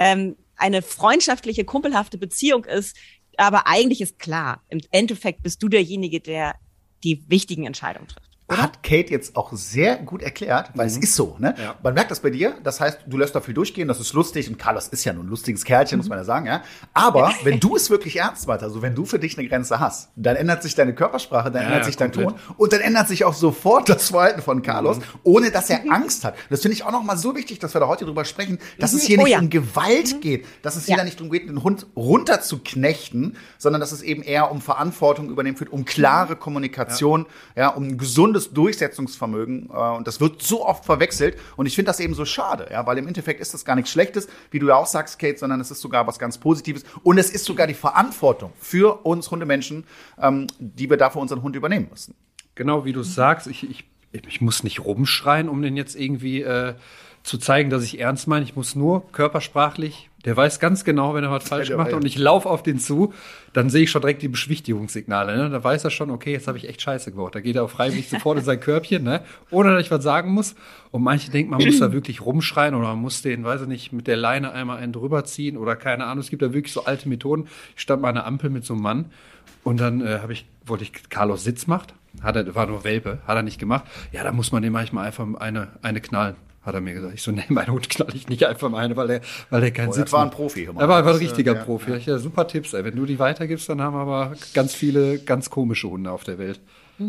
eine freundschaftliche, kumpelhafte Beziehung ist. Aber eigentlich ist klar, im Endeffekt bist du derjenige, der die wichtigen Entscheidungen trifft. Oder?
Hat Kate jetzt auch sehr gut erklärt, weil es ist so, ne? Ja. Man merkt das bei dir, das heißt, du lässt da viel durchgehen, das ist lustig und Carlos ist ja nun ein lustiges Kerlchen, muss man ja sagen, ja. Aber wenn du es wirklich ernst meinst, also wenn du für dich eine Grenze hast, dann ändert sich deine Körpersprache, dann ändert sich dein Ton und dann ändert sich auch sofort das Verhalten von Carlos, ohne dass er Angst hat. Das finde ich auch noch mal so wichtig, dass wir da heute drüber sprechen, dass es hier nicht um Gewalt geht, dass es hier da nicht darum geht, den Hund runter zu knechten, sondern dass es eben eher um Verantwortung übernehmen wird, um klare Kommunikation, um ein gesundes Durchsetzungsvermögen und das wird so oft verwechselt und ich finde das eben so schade, weil im Endeffekt ist das gar nichts Schlechtes, wie du ja auch sagst, Kate, sondern es ist sogar was ganz Positives und es ist sogar die Verantwortung für uns Hundemenschen, die wir da für unseren Hund übernehmen müssen.
Genau, wie du sagst, ich muss nicht rumschreien, um den jetzt irgendwie zu zeigen, dass ich ernst meine. Ich muss nur körpersprachlich, der weiß ganz genau, wenn er was falsch macht und ich laufe auf den zu, dann sehe ich schon direkt die Beschwichtigungssignale. Ne? Da weiß er schon, okay, jetzt habe ich echt Scheiße gebaut. Da geht er auch freiwillig sofort in sein Körbchen, ne? Ohne dass ich was sagen muss. Und manche denken, man muss da wirklich rumschreien oder man muss den, weiß ich nicht, mit der Leine einmal einen drüber ziehen oder keine Ahnung. Es gibt da wirklich so alte Methoden. Ich stand mal an einer Ampel mit so einem Mann und dann wollte ich Carlos Sitz macht. War nur Welpe, hat er nicht gemacht. Ja, da muss man dem manchmal einfach eine knallen. Hat er mir gesagt. Ich so, nee, meinen Hund knall ich nicht einfach mal eine, weil der keinen Sitz
war ein Profi.
Er war ein richtiger Profi. Ja, super Tipps, ey. Wenn du die weitergibst, dann haben wir aber ganz viele ganz komische Hunde auf der Welt.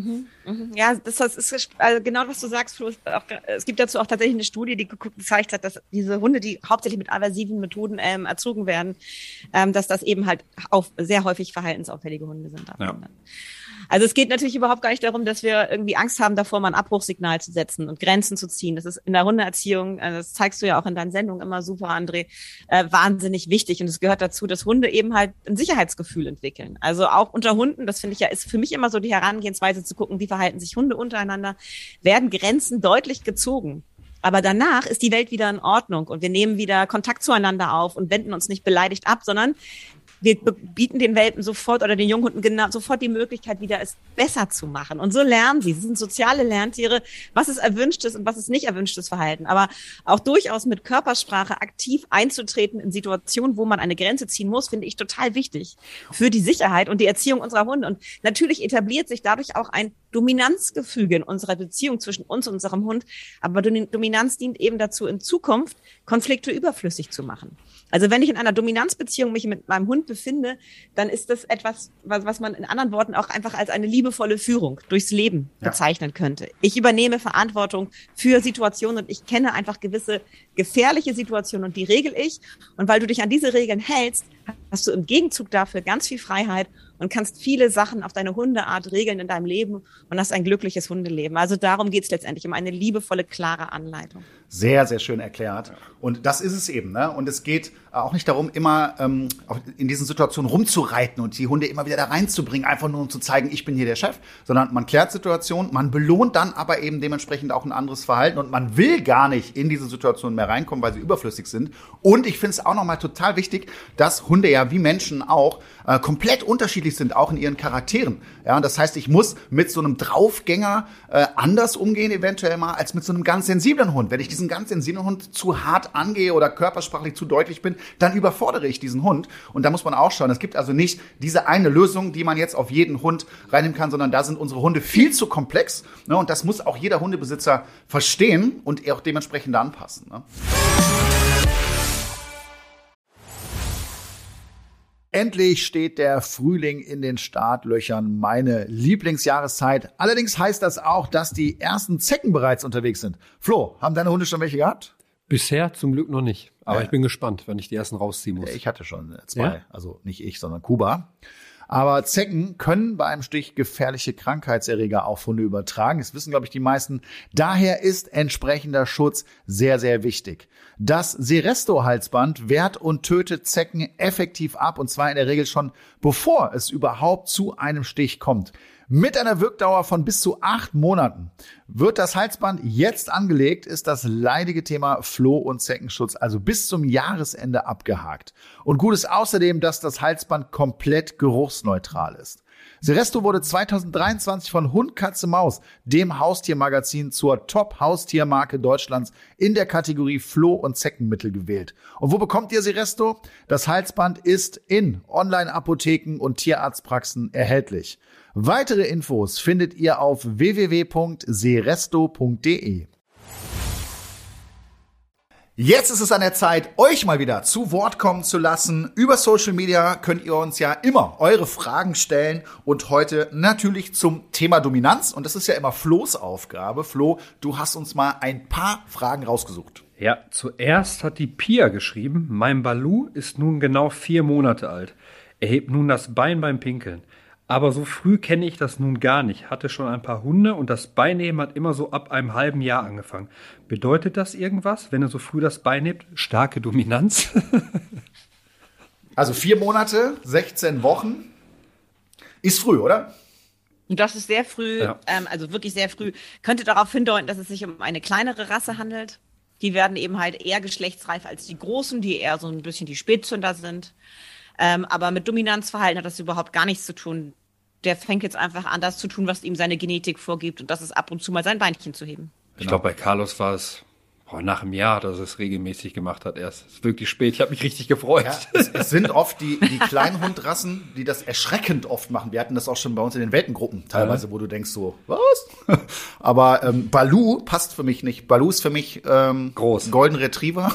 Ja, das ist also genau, was du sagst, Flo. Es gibt dazu auch tatsächlich eine Studie, die gezeigt hat, dass diese Hunde, die hauptsächlich mit aversiven Methoden erzogen werden, dass das eben halt auch sehr häufig verhaltensauffällige Hunde sind. Ja. Also es geht natürlich überhaupt gar nicht darum, dass wir irgendwie Angst haben davor, mal ein Abbruchssignal zu setzen und Grenzen zu ziehen. Das ist in der Hundeerziehung, das zeigst du ja auch in deinen Sendungen immer super, André, wahnsinnig wichtig. Und es gehört dazu, dass Hunde eben halt ein Sicherheitsgefühl entwickeln. Also auch unter Hunden, das finde ich ja, ist für mich immer so die Herangehensweise zu gucken, wie verhalten sich Hunde untereinander, werden Grenzen deutlich gezogen. Aber danach ist die Welt wieder in Ordnung und wir nehmen wieder Kontakt zueinander auf und wenden uns nicht beleidigt ab, sondern wir bieten den Welpen sofort oder den Junghunden genau sofort die Möglichkeit, wieder es besser zu machen. Und so lernen sie. Sie sind soziale Lerntiere, was ist erwünschtes und was ist nicht erwünschtes Verhalten. Aber auch durchaus mit Körpersprache aktiv einzutreten in Situationen, wo man eine Grenze ziehen muss, finde ich total wichtig für die Sicherheit und die Erziehung unserer Hunde. Und natürlich etabliert sich dadurch auch ein Dominanzgefüge in unserer Beziehung zwischen uns und unserem Hund. Aber Dominanz dient eben dazu, in Zukunft Konflikte überflüssig zu machen. Also wenn ich in einer Dominanzbeziehung mich mit meinem Hund befinde, dann ist das etwas, was man in anderen Worten auch einfach als eine liebevolle Führung durchs Leben bezeichnen könnte. Ich übernehme Verantwortung für Situationen und ich kenne einfach gewisse gefährliche Situationen und die regel ich. Und weil du dich an diese Regeln hältst, hast du im Gegenzug dafür ganz viel Freiheit und kannst viele Sachen auf deine Hundeart regeln in deinem Leben und hast ein glückliches Hundeleben. Also darum geht es letztendlich, um eine liebevolle, klare Anleitung.
Sehr, sehr schön erklärt. Und das ist es eben, ne? Und es geht auch nicht darum, immer in diesen Situationen rumzureiten und die Hunde immer wieder da reinzubringen, einfach nur um zu zeigen, ich bin hier der Chef, sondern man klärt Situationen, man belohnt dann aber eben dementsprechend auch ein anderes Verhalten und man will gar nicht in diese Situationen mehr reinkommen, weil sie überflüssig sind. Und ich finde es auch nochmal total wichtig, dass Hunde ja wie Menschen auch komplett unterschiedlich unterschiedlich sind, auch in ihren Charakteren. Ja, und das heißt, ich muss mit so einem Draufgänger anders umgehen, eventuell mal, als mit so einem ganz sensiblen Hund. Wenn ich diesen ganz sensiblen Hund zu hart angehe oder körpersprachlich zu deutlich bin, dann überfordere ich diesen Hund. Und da muss man auch schauen, es gibt also nicht diese eine Lösung, die man jetzt auf jeden Hund reinnehmen kann, sondern da sind unsere Hunde viel zu komplex. Ne? Und das muss auch jeder Hundebesitzer verstehen und auch dementsprechend anpassen. Ne? Endlich steht der Frühling in den Startlöchern, meine Lieblingsjahreszeit. Allerdings heißt das auch, dass die ersten Zecken bereits unterwegs sind. Flo, haben deine Hunde schon welche gehabt?
Bisher zum Glück noch nicht. Aber ich bin gespannt, wenn ich die ersten rausziehen muss.
Ich hatte schon 2. Ja? Also nicht ich, sondern Kuba. Aber Zecken können bei einem Stich gefährliche Krankheitserreger auf Hunde übertragen. Das wissen, glaube ich, die meisten. Daher ist entsprechender Schutz sehr, sehr wichtig. Das Seresto-Halsband wehrt und tötet Zecken effektiv ab, und zwar in der Regel schon, bevor es überhaupt zu einem Stich kommt. Mit einer Wirkdauer von bis zu 8 Monaten. Wird das Halsband jetzt angelegt, ist das leidige Thema Floh- und Zeckenschutz also bis zum Jahresende abgehakt. Und gut ist außerdem, dass das Halsband komplett geruchsneutral ist. Seresto wurde 2023 von Hund, Katze, Maus, dem Haustiermagazin, zur Top-Haustiermarke Deutschlands in der Kategorie Floh- und Zeckenmittel gewählt. Und wo bekommt ihr Seresto? Das Halsband ist in Online-Apotheken und Tierarztpraxen erhältlich. Weitere Infos findet ihr auf www.seresto.de. Jetzt ist es an der Zeit, euch mal wieder zu Wort kommen zu lassen. Über Social Media könnt ihr uns ja immer eure Fragen stellen und heute natürlich zum Thema Dominanz. Und das ist ja immer Flo's Aufgabe. Flo, du hast uns mal ein paar Fragen rausgesucht.
Ja, zuerst hat die Pia geschrieben, mein Baloo ist nun genau 4 Monate alt. Er hebt nun das Bein beim Pinkeln. Aber so früh kenne ich das nun gar nicht. Hatte schon ein paar Hunde und das Beinheben hat immer so ab einem halben Jahr angefangen. Bedeutet das irgendwas, wenn er so früh das Bein hebt? Starke Dominanz?
Also 4 Monate, 16 Wochen. Ist früh, oder?
Das ist sehr früh,
Ja.
also wirklich sehr früh. Könnte darauf hindeuten, dass es sich um eine kleinere Rasse handelt. Die werden eben halt eher geschlechtsreif als die großen, die eher so ein bisschen die Spätzünder sind. Aber mit Dominanzverhalten hat das überhaupt gar nichts zu tun. Der fängt jetzt einfach an, das zu tun, was ihm seine Genetik vorgibt. Und das ist ab und zu mal sein Beinchen zu heben.
Ich glaube, bei Carlos war es nach einem Jahr, dass er es regelmäßig gemacht hat. Erst ist wirklich spät. Ich habe mich richtig gefreut.
Ja, es sind oft die kleinen Hundrassen, die das erschreckend oft machen. Wir hatten das auch schon bei uns in den Welpengruppen teilweise, wo du denkst so, was? Aber Baloo passt für mich nicht. Baloo ist für mich
groß.
Golden Retriever.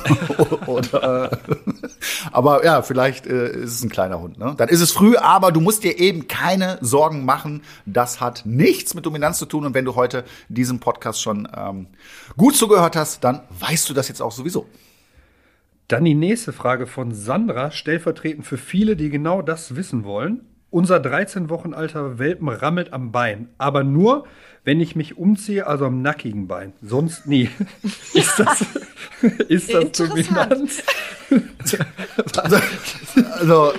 Aber ja, vielleicht ist es ein kleiner Hund. Ne? Dann ist es früh, aber du musst dir eben keine Sorgen machen. Das hat nichts mit Dominanz zu tun. Und wenn du heute diesem Podcast schon gut zugehört hast, dann weißt du das jetzt auch sowieso.
Dann die nächste Frage von Sandra, stellvertretend für viele, die genau das wissen wollen. Unser 13 Wochen alter Welpen rammelt am Bein, aber nur, wenn ich mich umziehe, also am nackigen Bein. Sonst nie. Ist das Dominanz?
Also,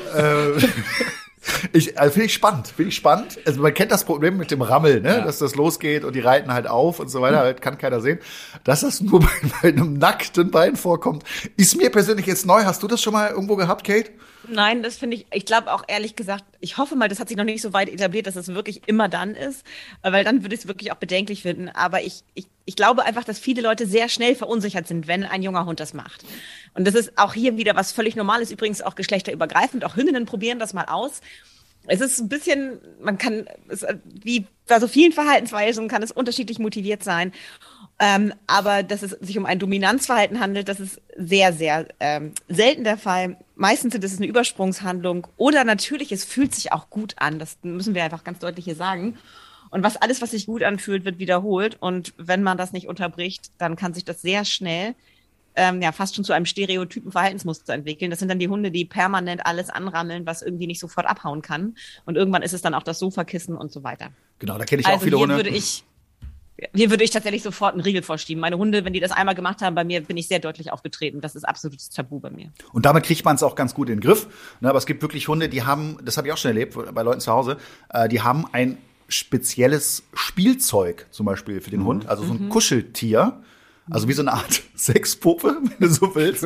finde ich spannend. Also man kennt das Problem mit dem Rammel, ne? Ja. Dass das losgeht und die reiten halt auf und so weiter, halt kann keiner sehen. Dass das nur bei einem nackten Bein vorkommt, ist mir persönlich jetzt neu. Hast du das schon mal irgendwo gehabt, Kate?
Nein, das finde ich glaube auch ehrlich gesagt, ich hoffe mal, das hat sich noch nicht so weit etabliert, dass es wirklich immer dann ist, weil dann würde ich es wirklich auch bedenklich finden. Aber ich glaube einfach, dass viele Leute sehr schnell verunsichert sind, wenn ein junger Hund das macht. Und das ist auch hier wieder was völlig Normales, übrigens auch geschlechterübergreifend. Auch Hündinnen probieren das mal aus. Es ist ein bisschen, wie bei so vielen Verhaltensweisen kann es unterschiedlich motiviert sein. Aber dass es sich um ein Dominanzverhalten handelt, das ist sehr, sehr selten der Fall. Meistens ist es eine Übersprungshandlung oder natürlich, es fühlt sich auch gut an. Das müssen wir einfach ganz deutlich hier sagen. Und alles, was sich gut anfühlt, wird wiederholt. Und wenn man das nicht unterbricht, dann kann sich das sehr schnell fast schon zu einem stereotypen Verhaltensmuster entwickeln. Das sind dann die Hunde, die permanent alles anrammeln, was irgendwie nicht sofort abhauen kann. Und irgendwann ist es dann auch das Sofakissen und so weiter.
Genau, da kenne ich auch viele Hunde.
Hier würde ich tatsächlich sofort einen Riegel vorschieben. Meine Hunde, wenn die das einmal gemacht haben, bei mir bin ich sehr deutlich aufgetreten. Das ist absolutes Tabu bei mir.
Und damit kriegt man es auch ganz gut in den Griff. Aber es gibt wirklich Hunde, die haben, das habe ich auch schon erlebt bei Leuten zu Hause, die haben ein spezielles Spielzeug zum Beispiel für den Hund, also so ein Kuscheltier. Also wie so eine Art Sexpuppe, wenn du so willst,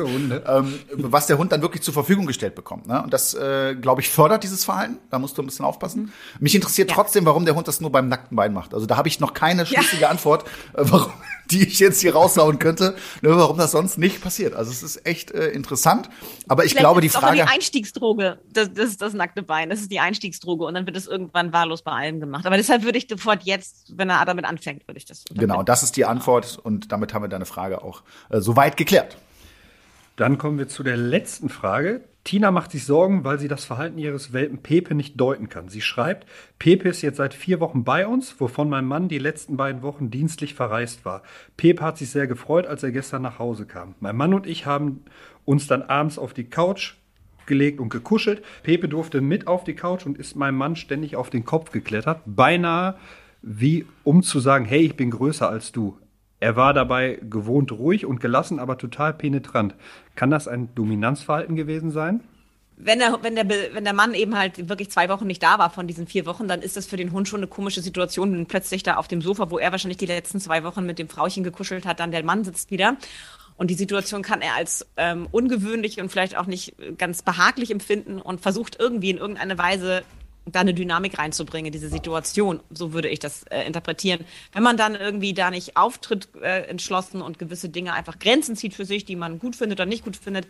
was der Hund dann wirklich zur Verfügung gestellt bekommt. Ne? Und das, glaube ich, fördert dieses Verhalten. Da musst du ein bisschen aufpassen. Mich interessiert trotzdem, warum der Hund das nur beim nackten Bein macht. Also da habe ich noch keine schlüssige Antwort, warum, die ich jetzt hier raushauen könnte, warum das sonst nicht passiert. Also es ist echt interessant. Aber ich glaube, die Frage...
Das ist die Einstiegsdroge, das nackte Bein. Das ist die Einstiegsdroge. Und dann wird es irgendwann wahllos bei allem gemacht. Aber deshalb würde ich sofort jetzt, wenn er damit anfängt, würde ich das unterbinden.
Genau, das ist die Antwort. Und damit haben wir deine Frage auch soweit geklärt.
Dann kommen wir zu der letzten Frage. Tina macht sich Sorgen, weil sie das Verhalten ihres Welpen Pepe nicht deuten kann. Sie schreibt, Pepe ist jetzt seit 4 Wochen bei uns, wovon mein Mann die letzten 2 Wochen dienstlich verreist war. Pepe hat sich sehr gefreut, als er gestern nach Hause kam. Mein Mann und ich haben uns dann abends auf die Couch gelegt und gekuschelt. Pepe durfte mit auf die Couch und ist meinem Mann ständig auf den Kopf geklettert. Beinahe wie um zu sagen, hey, ich bin größer als du. Er war dabei gewohnt ruhig und gelassen, aber total penetrant. Kann das ein Dominanzverhalten gewesen sein?
Wenn der Mann eben halt wirklich 2 Wochen nicht da war von diesen 4 Wochen, dann ist das für den Hund schon eine komische Situation. Und plötzlich da auf dem Sofa, wo er wahrscheinlich die letzten 2 Wochen mit dem Frauchen gekuschelt hat, dann der Mann sitzt wieder. Und die Situation kann er als ungewöhnlich und vielleicht auch nicht ganz behaglich empfinden und versucht irgendwie in irgendeine Weise da eine Dynamik reinzubringen, diese Situation. So würde ich das interpretieren. Wenn man dann irgendwie da nicht auftritt, entschlossen und gewisse Dinge einfach Grenzen zieht für sich, die man gut findet oder nicht gut findet,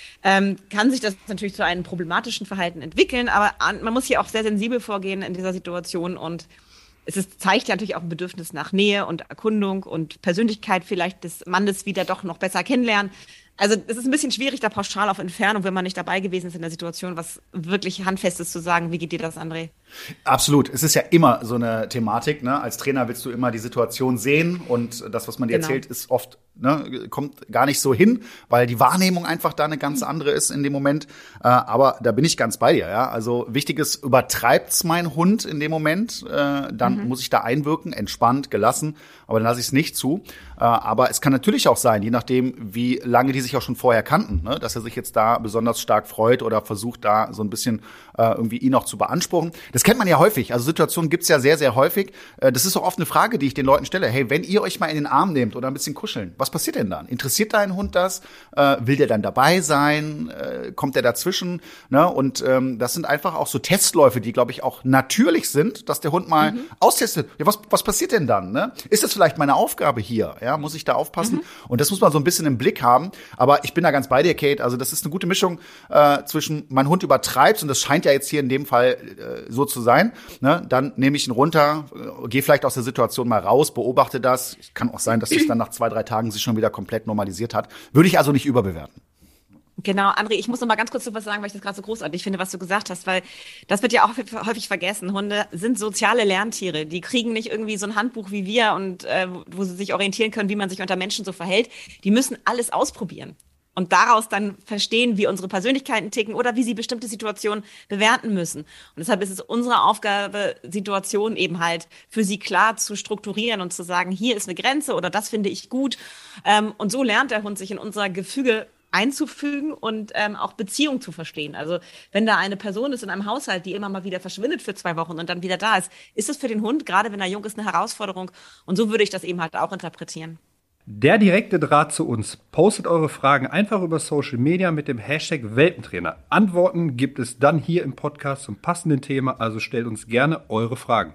kann sich das natürlich zu einem problematischen Verhalten entwickeln. Aber man muss hier auch sehr sensibel vorgehen in dieser Situation und zeigt ja natürlich auch ein Bedürfnis nach Nähe und Erkundung und Persönlichkeit vielleicht des Mannes wieder doch noch besser kennenlernen. Also es ist ein bisschen schwierig, da pauschal auf Entfernung, wenn man nicht dabei gewesen ist in der Situation, was wirklich Handfestes zu sagen. Wie geht dir das, André?
Absolut. Es ist ja immer so eine Thematik. Ne? Als Trainer willst du immer die Situation sehen und das, was man dir erzählt, ist oft, kommt gar nicht so hin, weil die Wahrnehmung einfach da eine ganz andere ist in dem Moment. Aber da bin ich ganz bei dir. Ja? Also wichtig ist, übertreibt's mein Hund in dem Moment, dann muss ich da einwirken, entspannt, gelassen, aber dann lasse ich es nicht zu. Aber es kann natürlich auch sein, je nachdem, wie lange die sich auch schon vorher kannten, ne? Dass er sich jetzt da besonders stark freut oder versucht, da so ein bisschen irgendwie ihn auch zu beanspruchen. Das kennt man ja häufig. Also Situationen gibt's ja sehr, sehr häufig. Das ist auch oft eine Frage, die ich den Leuten stelle. Hey, wenn ihr euch mal in den Arm nehmt oder ein bisschen kuscheln, was passiert denn dann? Interessiert dein Hund das? Will der dann dabei sein? Kommt der dazwischen? Ne? Und das sind einfach auch so Testläufe, die, glaube ich, auch natürlich sind, dass der Hund mal austestet. Ja, was passiert denn dann? Ne? Ist das vielleicht meine Aufgabe hier? Ja, muss ich da aufpassen? Und das muss man so ein bisschen im Blick haben. Aber ich bin da ganz bei dir, Kate. Also das ist eine gute Mischung zwischen mein Hund übertreibt, und das scheint ja jetzt hier in dem Fall so zu sein. Ne? Dann nehme ich ihn runter, gehe vielleicht aus der Situation mal raus, beobachte das. Kann auch sein, dass sich dann nach 2-3 Tagen sich schon wieder komplett normalisiert hat. Würde ich also nicht überbewerten.
Genau, André, ich muss noch mal ganz kurz was sagen, weil ich das gerade so großartig finde, was du gesagt hast, weil das wird ja auch häufig vergessen. Hunde sind soziale Lerntiere. Die kriegen nicht irgendwie so ein Handbuch wie wir und wo sie sich orientieren können, wie man sich unter Menschen so verhält. Die müssen alles ausprobieren und daraus dann verstehen, wie unsere Persönlichkeiten ticken oder wie sie bestimmte Situationen bewerten müssen. Und deshalb ist es unsere Aufgabe, Situationen eben halt für sie klar zu strukturieren und zu sagen, hier ist eine Grenze oder das finde ich gut. Und so lernt der Hund sich in unser Gefüge einzufügen und auch Beziehung zu verstehen. Also wenn da eine Person ist in einem Haushalt, die immer mal wieder verschwindet für 2 Wochen und dann wieder da ist es für den Hund, gerade wenn er jung ist, eine Herausforderung. Und so würde ich das eben halt auch interpretieren.
Der direkte Draht zu uns. Postet eure Fragen einfach über Social Media mit dem Hashtag Welpentrainer. Antworten gibt es dann hier im Podcast zum passenden Thema, also stellt uns gerne eure Fragen.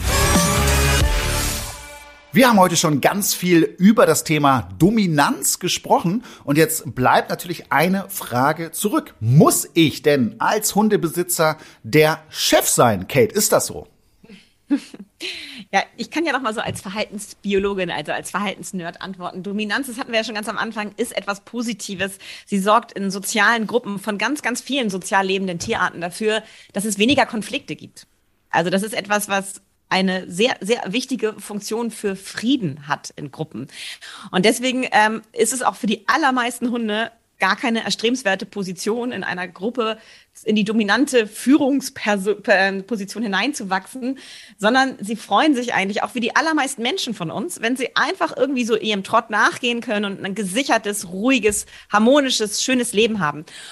Wir haben heute schon ganz viel über das Thema Dominanz gesprochen und jetzt bleibt natürlich eine Frage zurück. Muss ich denn als Hundebesitzer der Chef sein? Kate, ist das so?
Ja, ich kann ja noch mal so als Verhaltensbiologin, also als Verhaltensnerd antworten. Dominanz, das hatten wir ja schon ganz am Anfang, ist etwas Positives. Sie sorgt in sozialen Gruppen von ganz, ganz vielen sozial lebenden Tierarten dafür, dass es weniger Konflikte gibt. Also das ist etwas, was eine sehr, sehr wichtige Funktion für Frieden hat in Gruppen. Und deswegen ist es auch für die allermeisten Hunde gar keine erstrebenswerte Position, in einer Gruppe in die dominante Führungsposition hineinzuwachsen, sondern sie freuen sich eigentlich auch wie die allermeisten Menschen von uns, wenn sie einfach irgendwie so ihrem Trott nachgehen können und ein gesichertes, ruhiges, harmonisches, schönes Leben haben.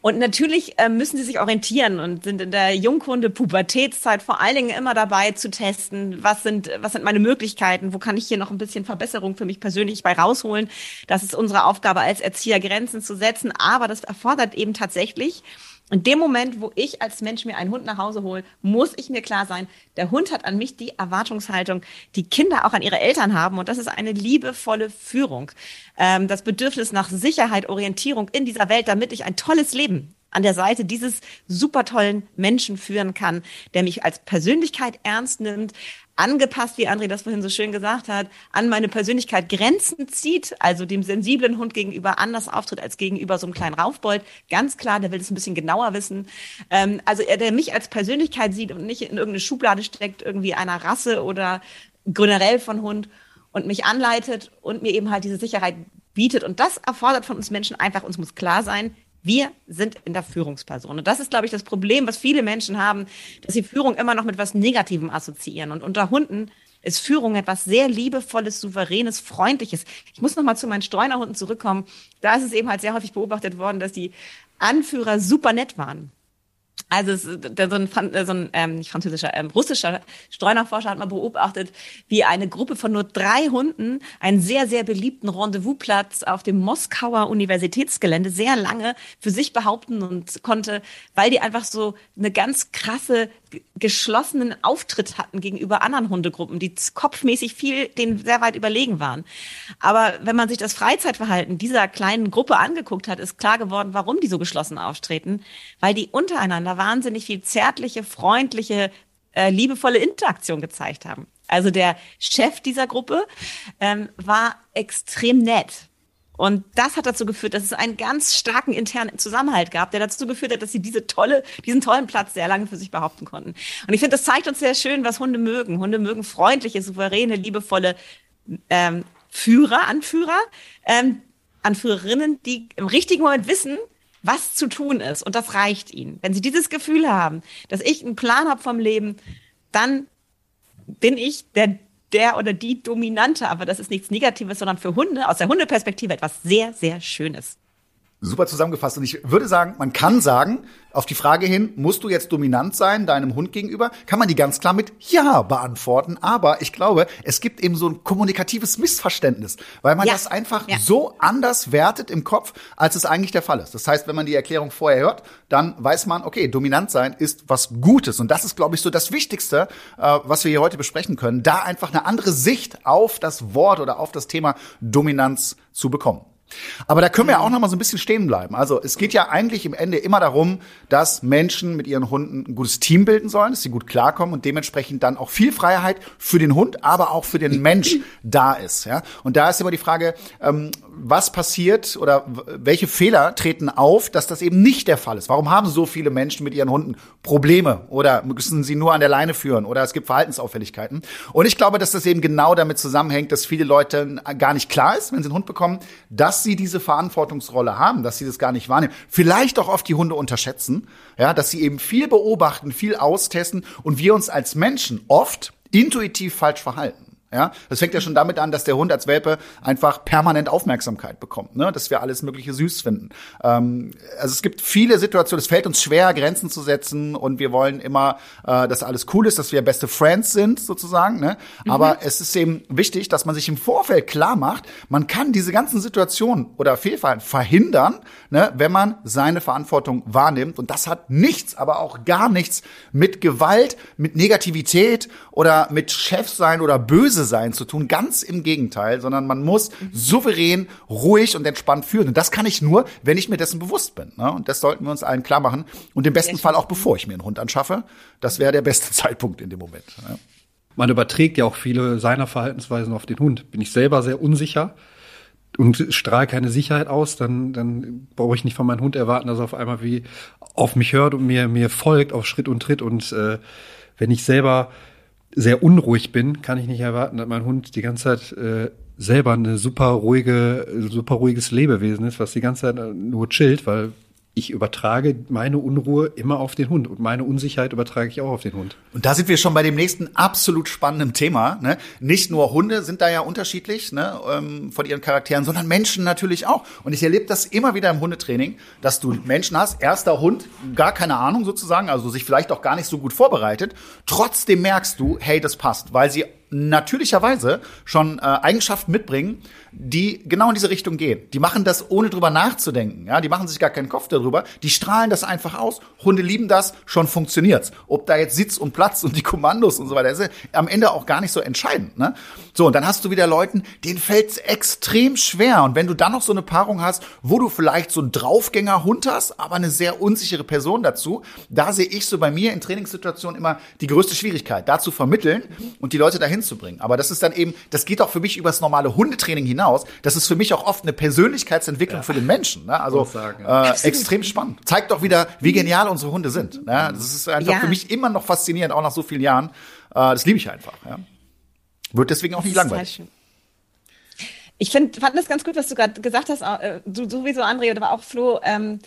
Und natürlich müssen sie sich orientieren und sind in der Junghunde-Pubertätszeit vor allen Dingen immer dabei zu testen, was sind meine Möglichkeiten, wo kann ich hier noch ein bisschen Verbesserung für mich persönlich bei rausholen. Das ist unsere Aufgabe als Erzieher, Grenzen zu setzen. Aber das erfordert eben tatsächlich, in dem Moment, wo ich als Mensch mir einen Hund nach Hause hole, muss ich mir klar sein, der Hund hat an mich die Erwartungshaltung, die Kinder auch an ihre Eltern haben. Und das ist eine liebevolle Führung. Das Bedürfnis nach Sicherheit, Orientierung in dieser Welt, damit ich ein tolles Leben an der Seite dieses super tollen Menschen führen kann, der mich als Persönlichkeit ernst nimmt, angepasst, wie André das vorhin so schön gesagt hat, an meine Persönlichkeit Grenzen zieht, also dem sensiblen Hund gegenüber anders auftritt als gegenüber so einem kleinen Raufbold. Ganz klar, der will das ein bisschen genauer wissen. Also der mich als Persönlichkeit sieht und nicht in irgendeine Schublade steckt, irgendwie einer Rasse oder generell von Hund und mich anleitet und mir eben halt diese Sicherheit bietet. Und das erfordert von uns Menschen einfach, uns muss klar sein, wir sind in der Führungsperson. Und das ist, glaube ich, das Problem, was viele Menschen haben, dass sie Führung immer noch mit was Negativem assoziieren. Und unter Hunden ist Führung etwas sehr Liebevolles, Souveränes, Freundliches. Ich muss noch mal zu meinen Streunerhunden zurückkommen. Da ist es eben halt sehr häufig beobachtet worden, dass die Anführer super nett waren. Also russischer Streunerforscher hat mal beobachtet, wie eine Gruppe von nur 3 Hunden einen sehr, sehr beliebten Rendezvousplatz auf dem Moskauer Universitätsgelände sehr lange für sich behaupten und konnte, weil die einfach so eine ganz krasse, geschlossenen Auftritt hatten gegenüber anderen Hundegruppen, die kopfmäßig denen sehr weit überlegen waren. Aber wenn man sich das Freizeitverhalten dieser kleinen Gruppe angeguckt hat, ist klar geworden, warum die so geschlossen auftreten, weil die untereinander wahnsinnig viel zärtliche, freundliche, liebevolle Interaktion gezeigt haben. Also der Chef dieser Gruppe war extrem nett. Und das hat dazu geführt, dass es einen ganz starken internen Zusammenhalt gab, der dazu geführt hat, dass sie diesen tollen Platz sehr lange für sich behaupten konnten. Und ich finde, das zeigt uns sehr schön, was Hunde mögen. Hunde mögen freundliche, souveräne, liebevolle Anführer, Anführerinnen, die im richtigen Moment wissen, was zu tun ist. Und das reicht ihnen. Wenn sie dieses Gefühl haben, dass ich einen Plan habe vom Leben, dann bin ich der oder die Dominante. Aber das ist nichts Negatives, sondern für Hunde, aus der Hundeperspektive etwas sehr, sehr Schönes.
Super zusammengefasst. Und ich würde sagen, man kann sagen, auf die Frage hin, musst du jetzt dominant sein deinem Hund gegenüber, kann man die ganz klar mit Ja beantworten. Aber ich glaube, es gibt eben so ein kommunikatives Missverständnis, weil man das einfach so anders wertet im Kopf, als es eigentlich der Fall ist. Das heißt, wenn man die Erklärung vorher hört, dann weiß man, okay, dominant sein ist was Gutes. Und das ist, glaube ich, so das Wichtigste, was wir hier heute besprechen können, da einfach eine andere Sicht auf das Wort oder auf das Thema Dominanz zu bekommen. Aber da können wir auch noch mal so ein bisschen stehen bleiben. Also es geht ja eigentlich im Ende immer darum, dass Menschen mit ihren Hunden ein gutes Team bilden sollen, dass sie gut klarkommen und dementsprechend dann auch viel Freiheit für den Hund, aber auch für den Mensch da ist. Ja? Und da ist immer die Frage, was passiert oder welche Fehler treten auf, dass das eben nicht der Fall ist. Warum haben so viele Menschen mit ihren Hunden Probleme oder müssen sie nur an der Leine führen oder es gibt Verhaltensauffälligkeiten? Und ich glaube, dass das eben genau damit zusammenhängt, dass viele Leute gar nicht klar ist, wenn sie einen Hund bekommen, dass sie diese Verantwortungsrolle haben, dass sie das gar nicht wahrnehmen. Vielleicht auch oft die Hunde unterschätzen, ja, dass sie eben viel beobachten, viel austesten und wir uns als Menschen oft intuitiv falsch verhalten. Ja, das fängt ja schon damit an, dass der Hund als Welpe einfach permanent Aufmerksamkeit bekommt, ne? Dass wir alles Mögliche süß finden. Also es gibt viele Situationen, es fällt uns schwer, Grenzen zu setzen und wir wollen immer, dass alles cool ist, dass wir beste Friends sind sozusagen, ne? Aber es ist eben wichtig, dass man sich im Vorfeld klar macht, man kann diese ganzen Situationen oder Fehlverhalten verhindern, ne? Wenn man seine Verantwortung wahrnimmt. Und das hat nichts, aber auch gar nichts mit Gewalt, mit Negativität oder mit Chefsein oder Böse sein zu tun, ganz im Gegenteil, sondern man muss souverän, ruhig und entspannt führen. Und das kann ich nur, wenn ich mir dessen bewusst bin. Ne? Und das sollten wir uns allen klar machen. Und im besten Fall auch, bevor ich mir einen Hund anschaffe. Das wäre der beste Zeitpunkt in dem Moment. Ja.
Man überträgt ja auch viele seiner Verhaltensweisen auf den Hund. Bin ich selber sehr unsicher und strahle keine Sicherheit aus, dann brauche ich nicht von meinem Hund erwarten, dass er auf einmal wie auf mich hört und mir folgt auf Schritt und Tritt. Und wenn ich selber sehr unruhig bin, kann ich nicht erwarten, dass mein Hund die ganze Zeit selber eine super ruhiges Lebewesen ist, was die ganze Zeit nur chillt, weil ich übertrage meine Unruhe immer auf den Hund und meine Unsicherheit übertrage ich auch auf den Hund.
Und da sind wir schon bei dem nächsten absolut spannenden Thema. Ne? Nicht nur Hunde sind da ja unterschiedlich, ne, von ihren Charakteren, sondern Menschen natürlich auch. Und ich erlebe das immer wieder im Hundetraining, dass du Menschen hast, erster Hund, gar keine Ahnung sozusagen, also sich vielleicht auch gar nicht so gut vorbereitet. Trotzdem merkst du, hey, das passt, weil sie natürlicherweise schon Eigenschaften mitbringen, die genau in diese Richtung gehen. Die machen das, ohne drüber nachzudenken. Ja, die machen sich gar keinen Kopf darüber. Die strahlen das einfach aus. Hunde lieben das, schon funktioniert's. Ob da jetzt Sitz und Platz und die Kommandos und so weiter, ist am Ende auch gar nicht so entscheidend. Ne? So, und dann hast du wieder Leuten, denen fällt's extrem schwer. Und wenn du dann noch so eine Paarung hast, wo du vielleicht so einen Draufgänger-Hund hast, aber eine sehr unsichere Person dazu, da sehe ich so bei mir in Trainingssituationen immer die größte Schwierigkeit, da zu vermitteln und die Leute dahin zu bringen. Aber das ist dann eben, das geht auch für mich über das normale Hundetraining hinaus. Das ist für mich auch oft eine Persönlichkeitsentwicklung für den Menschen. Ne? Also extrem spannend. Zeigt doch wieder, wie genial unsere Hunde sind. Ne? Das ist einfach für mich immer noch faszinierend, auch nach so vielen Jahren. Das liebe ich einfach. Ja? Wird deswegen auch nicht langweilig.
Ich fand das ganz gut, was du gerade gesagt hast. Du sowieso, André, oder auch Flo.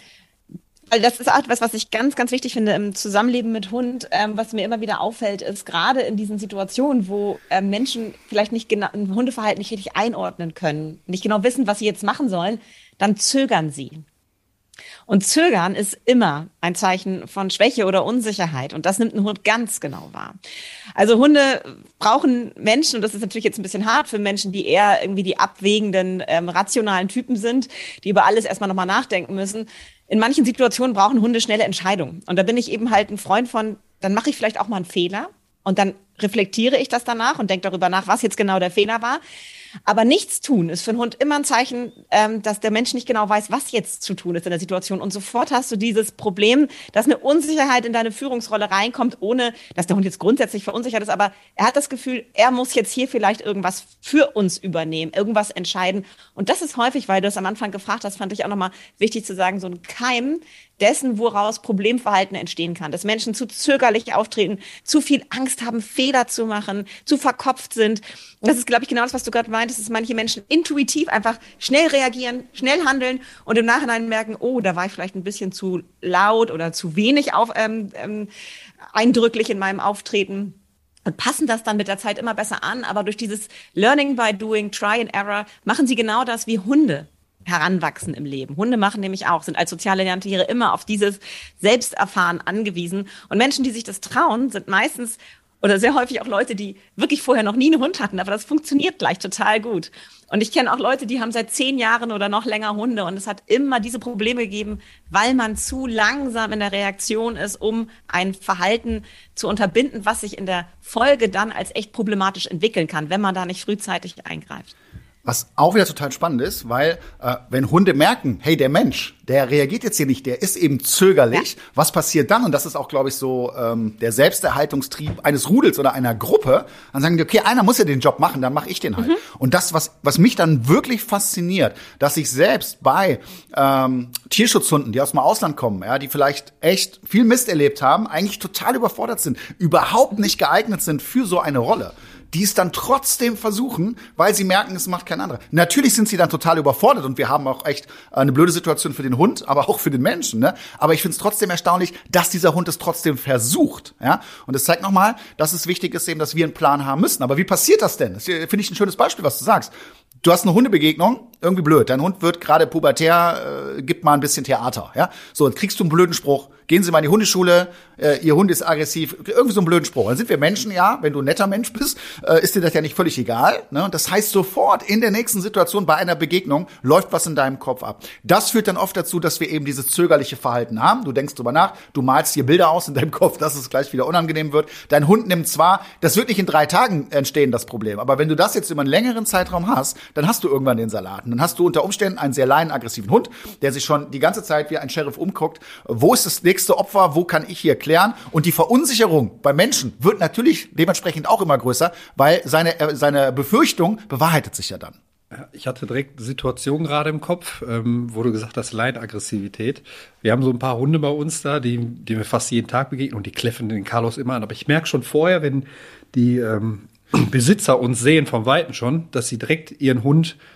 Weil das ist auch etwas, was ich ganz, ganz wichtig finde im Zusammenleben mit Hund. Was mir immer wieder auffällt, ist gerade in diesen Situationen, wo Menschen vielleicht nicht genau ein Hundeverhalten nicht richtig einordnen können, nicht genau wissen, was sie jetzt machen sollen, dann zögern sie. Und Zögern ist immer ein Zeichen von Schwäche oder Unsicherheit. Und das nimmt ein Hund ganz genau wahr. Also Hunde brauchen Menschen, und das ist natürlich jetzt ein bisschen hart für Menschen, die eher irgendwie die abwägenden, rationalen Typen sind, die über alles erstmal nochmal nachdenken müssen. In manchen Situationen brauchen Hunde schnelle Entscheidungen. Und da bin ich eben halt ein Freund von, dann mache ich vielleicht auch mal einen Fehler und dann reflektiere ich das danach und denke darüber nach, was jetzt genau der Fehler war. Aber nichts tun ist für einen Hund immer ein Zeichen, dass der Mensch nicht genau weiß, was jetzt zu tun ist in der Situation. Und sofort hast du dieses Problem, dass eine Unsicherheit in deine Führungsrolle reinkommt, ohne dass der Hund jetzt grundsätzlich verunsichert ist. Aber er hat das Gefühl, er muss jetzt hier vielleicht irgendwas für uns übernehmen, irgendwas entscheiden. Und das ist häufig, weil du es am Anfang gefragt hast, fand ich auch nochmal wichtig zu sagen, so ein Keim dessen, woraus Problemverhalten entstehen kann. Dass Menschen zu zögerlich auftreten, zu viel Angst haben, Fehler zu machen, zu verkopft sind. Und das ist, glaube ich, genau das, was du gerade meintest, dass manche Menschen intuitiv einfach schnell reagieren, schnell handeln und im Nachhinein merken, oh, da war ich vielleicht ein bisschen zu laut oder zu wenig eindrücklich in meinem Auftreten. Und passen das dann mit der Zeit immer besser an. Aber durch dieses Learning by Doing, Try and Error, machen sie genau das wie Hunde heranwachsen im Leben. Hunde machen nämlich auch, sind als soziale Lerntiere immer auf dieses Selbsterfahren angewiesen. Und Menschen, die sich das trauen, sind meistens oder sehr häufig auch Leute, die wirklich vorher noch nie einen Hund hatten, aber das funktioniert gleich total gut. Und ich kenne auch Leute, die haben seit 10 Jahren oder noch länger Hunde und es hat immer diese Probleme gegeben, weil man zu langsam in der Reaktion ist, um ein Verhalten zu unterbinden, was sich in der Folge dann als echt problematisch entwickeln kann, wenn man da nicht frühzeitig eingreift.
Was auch wieder total spannend ist, weil wenn Hunde merken, hey, der Mensch, der reagiert jetzt hier nicht, der ist eben zögerlich, ja. Was passiert dann? Und das ist auch, glaube ich, so der Selbsterhaltungstrieb eines Rudels oder einer Gruppe. Dann sagen die, okay, einer muss ja den Job machen, dann mache ich den halt. Und das, was mich dann wirklich fasziniert, dass ich selbst bei Tierschutzhunden, die aus dem Ausland kommen, ja, die vielleicht echt viel Mist erlebt haben, eigentlich total überfordert sind, überhaupt nicht geeignet sind für so eine Rolle, die es dann trotzdem versuchen, weil sie merken, es macht kein anderer. Natürlich sind sie dann total überfordert und wir haben auch echt eine blöde Situation für den Hund, aber auch für den Menschen. Ne? Aber ich finde es trotzdem erstaunlich, dass dieser Hund es trotzdem versucht. Ja? Und es zeigt nochmal, dass es wichtig ist, eben, dass wir einen Plan haben müssen. Aber wie passiert das denn? Das finde ich ein schönes Beispiel, was du sagst. Du hast eine Hundebegegnung, irgendwie blöd. Dein Hund wird gerade pubertär, gibt mal ein bisschen Theater. Ja, so, dann kriegst du einen blöden Spruch. Gehen Sie mal in die Hundeschule, Ihr Hund ist aggressiv. Irgendwie so einen blöden Spruch. Dann sind wir Menschen, ja, wenn du ein netter Mensch bist, ist dir das ja nicht völlig egal. Ne? Und das heißt, sofort in der nächsten Situation bei einer Begegnung läuft was in deinem Kopf ab. Das führt dann oft dazu, dass wir eben dieses zögerliche Verhalten haben. Du denkst drüber nach, du malst dir Bilder aus in deinem Kopf, dass es gleich wieder unangenehm wird. Dein Hund nimmt zwar, das wird nicht in 3 Tagen entstehen, das Problem. Aber wenn du das jetzt über einen längeren Zeitraum hast, dann hast du irgendwann den Salat. Und dann hast du unter Umständen einen sehr leinenaggressiven Hund, der sich schon die ganze Zeit wie ein Sheriff umguckt. Wo ist das nächste Opfer? Wo kann ich hier klären? Und die Verunsicherung bei Menschen wird natürlich dementsprechend auch immer größer, weil seine Befürchtung bewahrheitet sich ja dann.
Ich hatte direkt eine Situation gerade im Kopf, wo du gesagt hast, Leinenaggressivität. Wir haben so ein paar Hunde bei uns da, die mir fast jeden Tag begegnen und die kläffen den Carlos immer an. Aber ich merke schon vorher, wenn die Besitzer uns sehen vom Weiten schon, dass sie direkt ihren Hund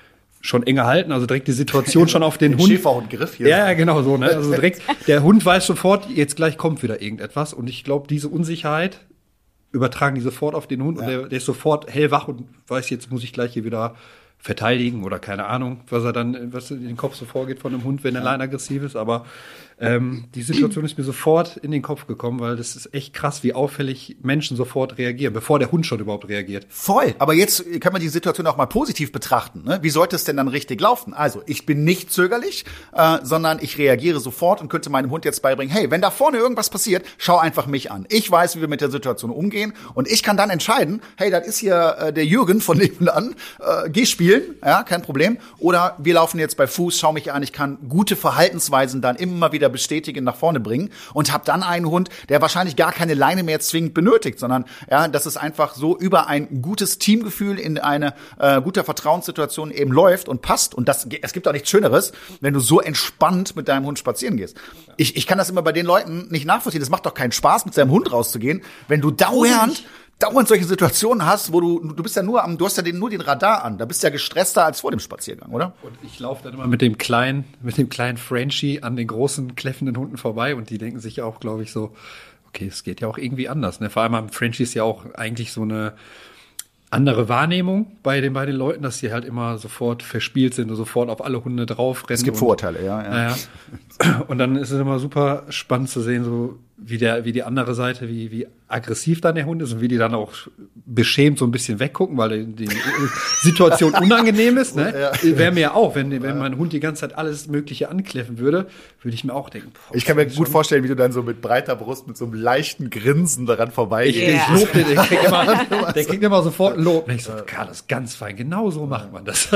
schon enger halten, also direkt die Situation schon auf den Hund.
Schäferhundgriff hier.
Ja, genau so, ne? Also direkt, der Hund weiß sofort, jetzt gleich kommt wieder irgendetwas. Und ich glaube, diese Unsicherheit übertragen die sofort auf den Hund und der ist sofort hellwach und weiß, jetzt muss ich gleich hier wieder verteidigen oder keine Ahnung, was in den Kopf so vorgeht von einem Hund, wenn er allein aggressiv ist. Aber die Situation ist mir sofort in den Kopf gekommen, weil das ist echt krass, wie auffällig Menschen sofort reagieren, bevor der Hund schon überhaupt reagiert.
Voll. Aber jetzt kann man die Situation auch mal positiv betrachten. Ne? Wie sollte es denn dann richtig laufen? Also, ich bin nicht zögerlich, sondern ich reagiere sofort und könnte meinem Hund jetzt beibringen, hey, wenn da vorne irgendwas passiert, schau einfach mich an. Ich weiß, wie wir mit der Situation umgehen und ich kann dann entscheiden, hey, das ist hier der Jürgen von nebenan, geh spielen, ja, kein Problem. Oder wir laufen jetzt bei Fuß, schau mich an, ich kann gute Verhaltensweisen dann immer wieder bestätigen, nach vorne bringen und habe dann einen Hund, der wahrscheinlich gar keine Leine mehr zwingend benötigt, sondern ja, dass es einfach so über ein gutes Teamgefühl in eine gute Vertrauenssituation eben läuft und passt. Und es gibt auch nichts Schöneres, wenn du so entspannt mit deinem Hund spazieren gehst. Ich kann das immer bei den Leuten nicht nachvollziehen. Das macht doch keinen Spaß, mit seinem Hund rauszugehen, wenn du dauernd solche Situationen hast, wo du bist ja du hast ja nur den Radar an. Da bist du ja gestresster als vor dem Spaziergang, oder?
Und ich laufe dann immer mit dem kleinen Frenchie an den großen, kläffenden Hunden vorbei und die denken sich auch, glaube ich, so, okay, es geht ja auch irgendwie anders. Ne? Vor allem haben Frenchies ja auch eigentlich so eine andere Wahrnehmung bei den Leuten, dass sie halt immer sofort verspielt sind und sofort auf alle Hunde draufrennen.
Es gibt Vorurteile, ja.
Und dann ist es immer super spannend zu sehen, so wie die andere Seite, wie aggressiv dann der Hund ist und wie die dann auch beschämt so ein bisschen weggucken, weil die Situation unangenehm ist. Ne? Ja. Wäre mir ja auch, wenn mein Hund die ganze Zeit alles Mögliche ankläffen würde ich mir auch denken. Boah,
ich kann mir gut vorstellen, wie du dann so mit breiter Brust, mit so einem leichten Grinsen daran vorbei
Ich lob den, der kriegt immer sofort ein Lob. Und ich so, Carlos, ganz fein, genau so macht man das.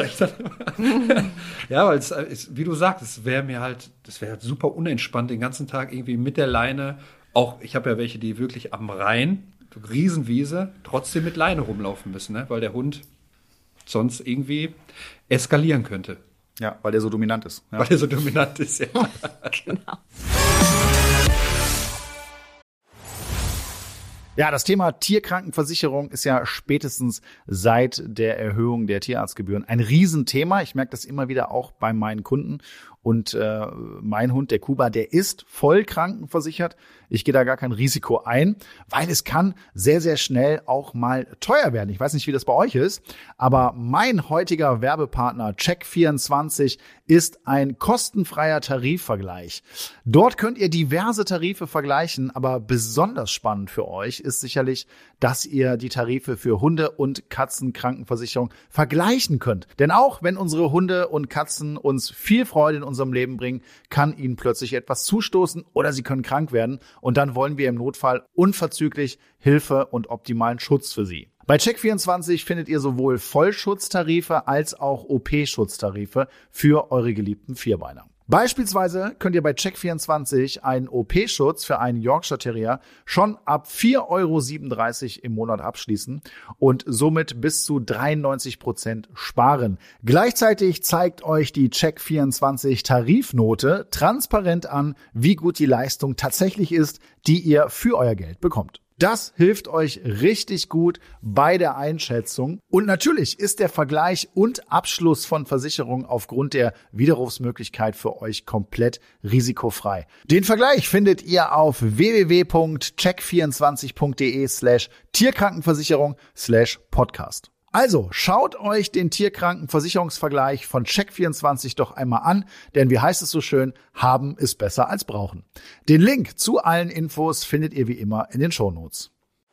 Ja, weil wie du sagst, das wäre halt super unentspannt, den ganzen Tag irgendwie mit der Leine. Auch, ich habe ja welche, die wirklich am Rhein, Riesenwiese, trotzdem mit Leine rumlaufen müssen, ne? Weil der Hund sonst irgendwie eskalieren könnte.
Ja, weil der so dominant ist. Ja.
Weil der so dominant ist, ja.
Genau.
Ja, das Thema Tierkrankenversicherung ist ja spätestens seit der Erhöhung der Tierarztgebühren ein Riesenthema. Ich merke das immer wieder auch bei meinen Kunden. Und mein Hund, der Kuba, der ist voll krankenversichert. Ich gehe da gar kein Risiko ein, weil es kann sehr, sehr schnell auch mal teuer werden. Ich weiß nicht, wie das bei euch ist, aber mein heutiger Werbepartner Check24 ist ein kostenfreier Tarifvergleich. Dort könnt ihr diverse Tarife vergleichen, aber besonders spannend für euch ist sicherlich, dass ihr die Tarife für Hunde- und Katzenkrankenversicherung vergleichen könnt. Denn auch wenn unsere Hunde und Katzen uns viel Freude in unserem Leben bringen, kann ihnen plötzlich etwas zustoßen oder sie können krank werden. Und dann wollen wir im Notfall unverzüglich Hilfe und optimalen Schutz für sie. Bei Check24 findet ihr sowohl Vollschutztarife als auch OP-Schutztarife für eure geliebten Vierbeiner. Beispielsweise könnt ihr bei Check24 einen OP-Schutz für einen Yorkshire Terrier schon ab 4,37 € im Monat abschließen und somit bis zu 93% sparen. Gleichzeitig zeigt euch die Check24 Tarifnote transparent an, wie gut die Leistung tatsächlich ist, die ihr für euer Geld bekommt. Das hilft euch richtig gut bei der Einschätzung. Und natürlich ist der Vergleich und Abschluss von Versicherungen aufgrund der Widerrufsmöglichkeit für euch komplett risikofrei. Den Vergleich findet ihr auf www.check24.de/Tierkrankenversicherung/Podcast. Also schaut euch den Tierkrankenversicherungsvergleich von Check24 doch einmal an, denn wie heißt es so schön, haben ist besser als brauchen. Den Link zu allen Infos findet ihr wie immer in den Shownotes.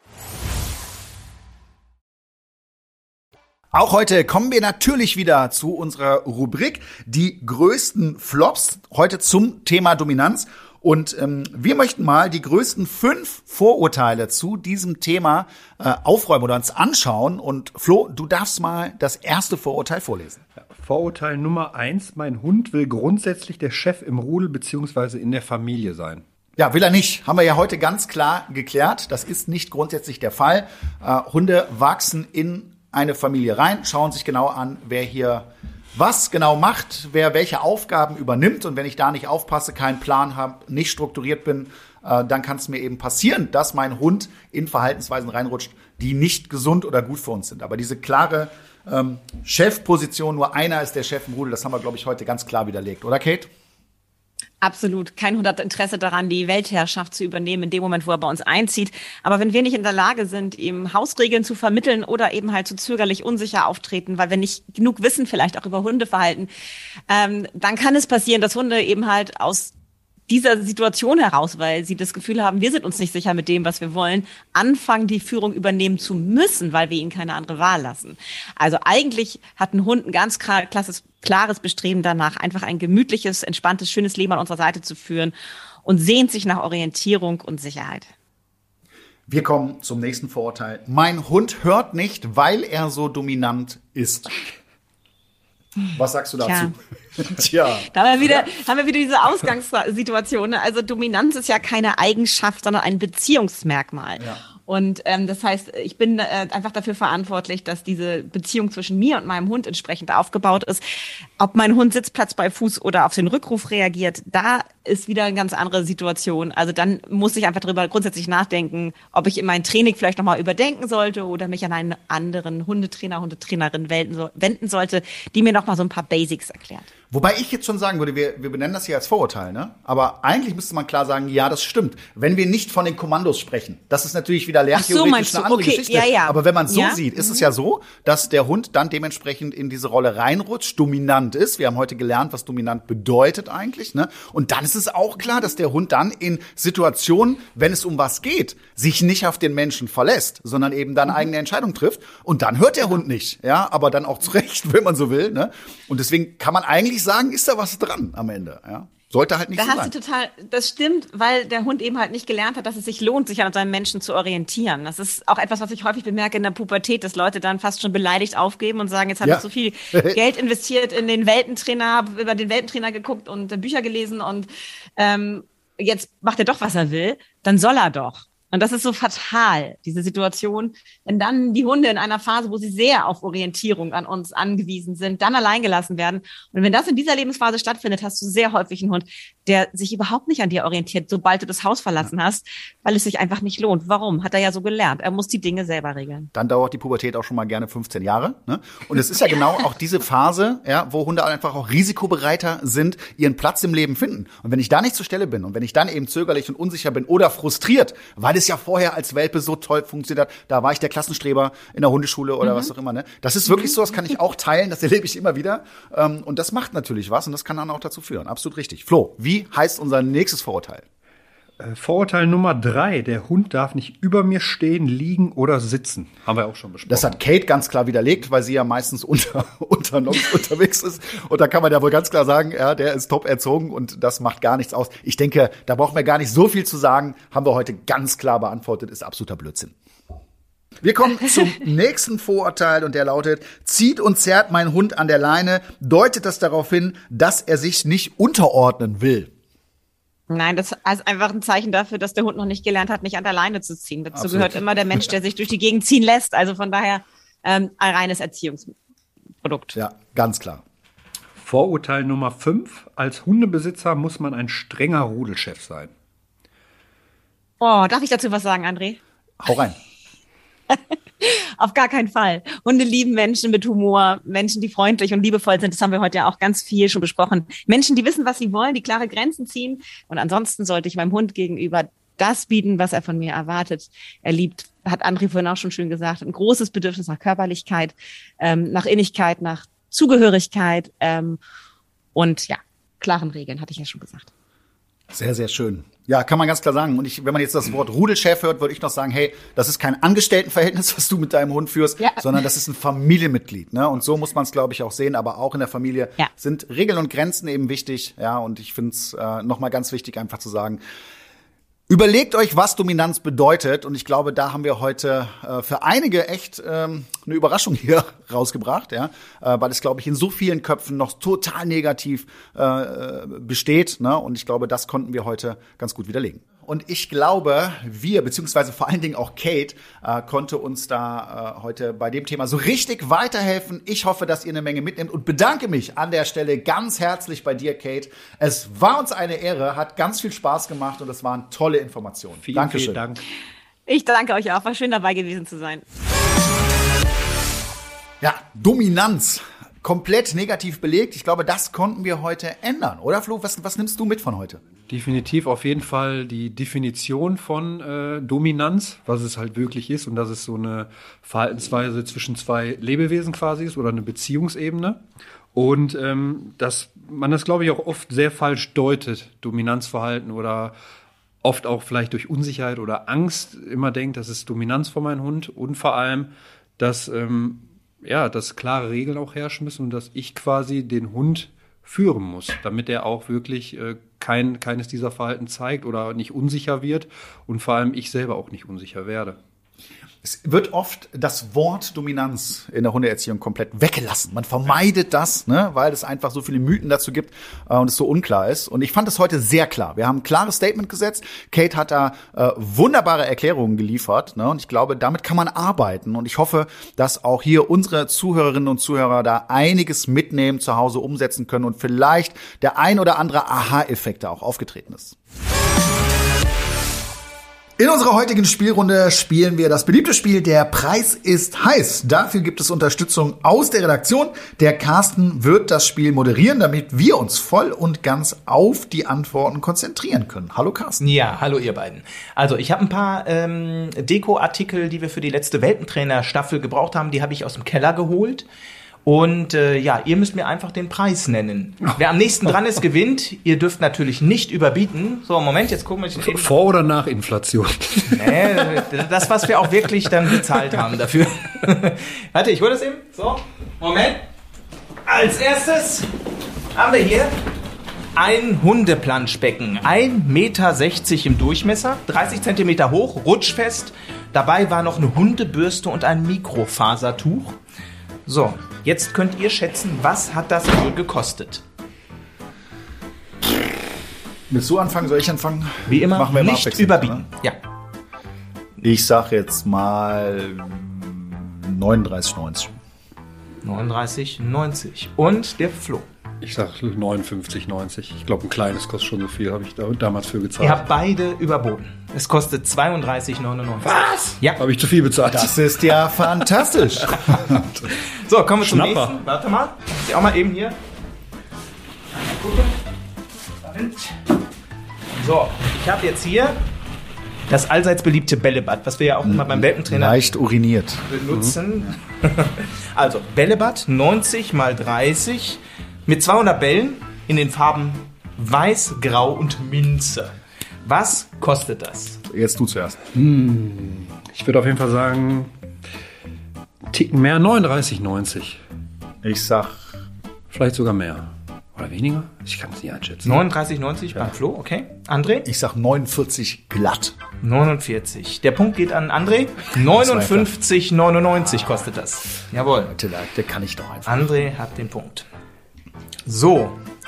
Auch heute kommen wir natürlich wieder zu unserer Rubrik die größten Flops, heute zum Thema Dominanz. Und wir möchten mal die größten 5 Vorurteile zu diesem Thema aufräumen oder uns anschauen. Und Flo, du darfst mal das erste Vorurteil vorlesen.
Vorurteil Nummer 1, mein Hund will grundsätzlich der Chef im Rudel bzw. in der Familie sein.
Ja, will er nicht. Haben wir ja heute ganz klar geklärt. Das ist nicht grundsätzlich der Fall. Hunde wachsen in eine Familie rein, schauen sich genau an, wer hier was genau macht, wer welche Aufgaben übernimmt. Und wenn ich da nicht aufpasse, keinen Plan habe, nicht strukturiert bin, dann kann es mir eben passieren, dass mein Hund in Verhaltensweisen reinrutscht, die nicht gesund oder gut für uns sind. Aber diese klare Chefposition, nur einer ist der Chef im Rudel, das haben wir, glaube ich, heute ganz klar widerlegt. Oder, Kate?
Absolut. Kein Hund hat Interesse daran, die Weltherrschaft zu übernehmen in dem Moment, wo er bei uns einzieht. Aber wenn wir nicht in der Lage sind, ihm Hausregeln zu vermitteln oder eben halt zu zögerlich unsicher auftreten, weil wir nicht genug wissen, vielleicht auch über Hundeverhalten, dann kann es passieren, dass Hunde eben halt aus dieser Situation heraus, weil sie das Gefühl haben, wir sind uns nicht sicher mit dem, was wir wollen, anfangen, die Führung übernehmen zu müssen, weil wir ihnen keine andere Wahl lassen. Also eigentlich hat ein Hund ein ganz klares Bestreben danach, einfach ein gemütliches, entspanntes, schönes Leben an unserer Seite zu führen und sehnt sich nach Orientierung und Sicherheit.
Wir kommen zum nächsten Vorurteil. Mein Hund hört nicht, weil er so dominant ist. Was sagst du dazu?
Tja. Da haben wir wieder diese Ausgangssituation. Ne? Also Dominanz ist ja keine Eigenschaft, sondern ein Beziehungsmerkmal. Ja. Und das heißt, ich bin einfach dafür verantwortlich, dass diese Beziehung zwischen mir und meinem Hund entsprechend aufgebaut ist. Ob mein Hund Sitzplatz bei Fuß oder auf den Rückruf reagiert, da ist wieder eine ganz andere Situation. Also dann muss ich einfach darüber grundsätzlich nachdenken, ob ich in mein Training vielleicht nochmal überdenken sollte oder mich an einen anderen Hundetrainer, Hundetrainerin wenden sollte, die mir nochmal so ein paar Basics erklärt.
Wobei ich jetzt schon sagen würde, wir benennen das hier als Vorurteil, ne? Aber eigentlich müsste man klar sagen, ja, das stimmt. Wenn wir nicht von den Kommandos sprechen, das ist natürlich wieder lerntheoretisch eine andere Geschichte. Ja. Aber wenn man es so sieht, ist es ja so, dass der Hund dann dementsprechend in diese Rolle reinrutscht, dominant ist. Wir haben heute gelernt, was dominant bedeutet eigentlich, ne? Und dann ist es auch klar, dass der Hund dann in Situationen, wenn es um was geht, sich nicht auf den Menschen verlässt, sondern eben dann eigene Entscheidungen trifft. Und dann hört der Hund nicht, ja, aber dann auch zurecht, wenn man so will, ne? Und deswegen kann man eigentlich sagen, ist da was dran am Ende, ja? Sollte halt nicht so sein. Da hast du total,
das stimmt, weil der Hund eben halt nicht gelernt hat, dass es sich lohnt, sich an seinem Menschen zu orientieren. Das ist auch etwas, was ich häufig bemerke in der Pubertät, dass Leute dann fast schon beleidigt aufgeben und sagen, jetzt habe ich so viel Geld investiert in den Weltentrainer, habe über den Weltentrainer geguckt und Bücher gelesen und jetzt macht er doch, was er will, dann soll er doch. Und das ist so fatal, diese Situation, wenn dann die Hunde in einer Phase, wo sie sehr auf Orientierung an uns angewiesen sind, dann allein gelassen werden. Und wenn das in dieser Lebensphase stattfindet, hast du sehr häufig einen Hund, der sich überhaupt nicht an dir orientiert, sobald du das Haus verlassen hast, weil es sich einfach nicht lohnt. Warum? Hat er ja so gelernt. Er muss die Dinge selber regeln.
Dann dauert die Pubertät auch schon mal gerne 15 Jahre. Ne? Und es ist ja genau auch diese Phase, ja, wo Hunde einfach auch risikobereiter sind, ihren Platz im Leben finden. Und wenn ich da nicht zur Stelle bin und wenn ich dann eben zögerlich und unsicher bin oder frustriert, weil es ja vorher als Welpe so toll funktioniert hat, da war ich der Klassenstreber in der Hundeschule oder was auch immer. Ne? Das ist wirklich so, das kann ich auch teilen, das erlebe ich immer wieder. Und das macht natürlich was und das kann dann auch dazu führen. Absolut richtig. Flo, wie heißt unser nächstes Vorurteil?
Vorurteil Nummer 3. Der Hund darf nicht über mir stehen, liegen oder sitzen. Haben wir auch schon besprochen.
Das hat Kate ganz klar widerlegt, weil sie ja meistens unter Nox unterwegs ist. Und da kann man ja wohl ganz klar sagen, ja, der ist top erzogen und das macht gar nichts aus. Ich denke, da brauchen wir gar nicht so viel zu sagen. Haben wir heute ganz klar beantwortet, ist absoluter Blödsinn. Wir kommen zum nächsten Vorurteil und der lautet, zieht und zerrt mein Hund an der Leine, deutet das darauf hin, dass er sich nicht unterordnen will.
Nein, das ist einfach ein Zeichen dafür, dass der Hund noch nicht gelernt hat, nicht an der Leine zu ziehen. Dazu gehört immer der Mensch, der sich durch die Gegend ziehen lässt. Also von daher ein reines Erziehungsprodukt.
Ja, ganz klar.
Vorurteil Nummer 5. Als Hundebesitzer muss man ein strenger Rudelchef sein.
Oh, darf ich dazu was sagen, André?
Hau rein.
Auf gar keinen Fall. Hunde lieben Menschen mit Humor, Menschen, die freundlich und liebevoll sind. Das haben wir heute ja auch ganz viel schon besprochen. Menschen, die wissen, was sie wollen, die klare Grenzen ziehen. Und ansonsten sollte ich meinem Hund gegenüber das bieten, was er von mir erwartet. Er liebt, hat André vorhin auch schon schön gesagt, ein großes Bedürfnis nach Körperlichkeit, nach Innigkeit, nach Zugehörigkeit und ja, klaren Regeln, hatte ich ja schon gesagt.
Sehr, sehr schön. Ja, kann man ganz klar sagen. Und wenn man jetzt das Wort Rudelchef hört, würde ich noch sagen, hey, das ist kein Angestelltenverhältnis, was du mit deinem Hund führst, sondern das ist ein Familienmitglied. Ne? Und so muss man es, glaube ich, auch sehen. Aber auch in der Familie sind Regeln und Grenzen eben wichtig. Ja, und ich finde es nochmal ganz wichtig, einfach zu sagen, überlegt euch, was Dominanz bedeutet. Und ich glaube, da haben wir heute für einige echt eine Überraschung hier rausgebracht, ja, weil es, glaube ich, in so vielen Köpfen noch total negativ besteht. Ne? Und ich glaube, das konnten wir heute ganz gut widerlegen. Und ich glaube, wir, beziehungsweise vor allen Dingen auch Kate, konnte uns da heute bei dem Thema so richtig weiterhelfen. Ich hoffe, dass ihr eine Menge mitnehmt und bedanke mich an der Stelle ganz herzlich bei dir, Kate. Es war uns eine Ehre, hat ganz viel Spaß gemacht und es waren tolle Informationen.
Vielen Dank.
Ich danke euch auch. War schön dabei gewesen zu sein.
Ja, Dominanz. Komplett negativ belegt. Ich glaube, das konnten wir heute ändern. Oder Flo, was nimmst du mit von heute?
Definitiv auf jeden Fall die Definition von Dominanz, was es halt wirklich ist und dass es so eine Verhaltensweise zwischen zwei Lebewesen quasi ist oder eine Beziehungsebene. Und dass man das, glaube ich, auch oft sehr falsch deutet, Dominanzverhalten oder oft auch vielleicht durch Unsicherheit oder Angst immer denkt, das ist Dominanz von meinem Hund und vor allem, dass dass klare Regeln auch herrschen müssen und dass ich quasi den Hund führen muss, damit er auch wirklich keines dieser Verhalten zeigt oder nicht unsicher wird und vor allem ich selber auch nicht unsicher werde.
Es wird oft das Wort Dominanz in der Hundeerziehung komplett weggelassen. Man vermeidet das, ne, weil es einfach so viele Mythen dazu gibt und es so unklar ist. Und ich fand es heute sehr klar. Wir haben ein klares Statement gesetzt. Kate hat da wunderbare Erklärungen geliefert, ne, und ich glaube, damit kann man arbeiten. Und ich hoffe, dass auch hier unsere Zuhörerinnen und Zuhörer da einiges mitnehmen, zu Hause umsetzen können und vielleicht der ein oder andere Aha-Effekt da auch aufgetreten ist. In unserer heutigen Spielrunde spielen wir das beliebte Spiel Der Preis ist heiß. Dafür gibt es Unterstützung aus der Redaktion. Der Carsten wird das Spiel moderieren, damit wir uns voll und ganz auf die Antworten konzentrieren können. Hallo Carsten.
Ja, hallo ihr beiden. Also ich habe ein paar Deko-Artikel, die wir für die letzte Welpentrainer-Staffel gebraucht haben. Die habe ich aus dem Keller geholt. Und ihr müsst mir einfach den Preis nennen. Wer am nächsten dran ist, gewinnt. Ihr dürft natürlich nicht überbieten. So, Moment, jetzt gucken wir mal.
Vor oder nach Inflation?
Nee, das, was wir auch wirklich dann bezahlt haben dafür. Warte, ich hole das eben. So, Moment. Als erstes haben wir hier ein Hundeplanschbecken. 1,60 Meter im Durchmesser, 30 Zentimeter hoch, rutschfest. Dabei war noch eine Hundebürste und ein Mikrofasertuch. So, jetzt könnt ihr schätzen, was hat das wohl gekostet?
Willst du anfangen? Soll ich anfangen?
Wie immer,
machen wir
nicht überbieten.
Ne?
Ja.
Ich sag jetzt mal 39,90.
39,90. Und der Flo.
Ich sag 59,90. Ich glaube, ein kleines kostet schon so viel, habe ich damals für gezahlt.
Ihr habt beide überboten. Es kostet 32,99.
Was?
Ja.
Habe ich zu viel bezahlt.
Das ist ja fantastisch.
So, kommen wir zum
Schnapper.
nächsten. Warte mal. Ich auch mal eben hier. So, ich habe jetzt hier das allseits beliebte Bällebad, was wir ja auch immer beim Welpentrainer
Leicht uriniert.
benutzen. Also, Bällebad 90 x 30 mit 200 Bällen in den Farben Weiß, Grau und Minze. Was kostet das?
Jetzt du zuerst.
Ich würde auf jeden Fall sagen, Ticken mehr, 39,90.
Ich sag
Vielleicht sogar mehr. Oder weniger? Ich kann es nicht einschätzen.
39,90 beim Flo, okay. André?
49 glatt.
49. Der Punkt geht an André. 59,99 kostet das. Jawohl.
Der kann ich doch einfach.
André hat den Punkt. So.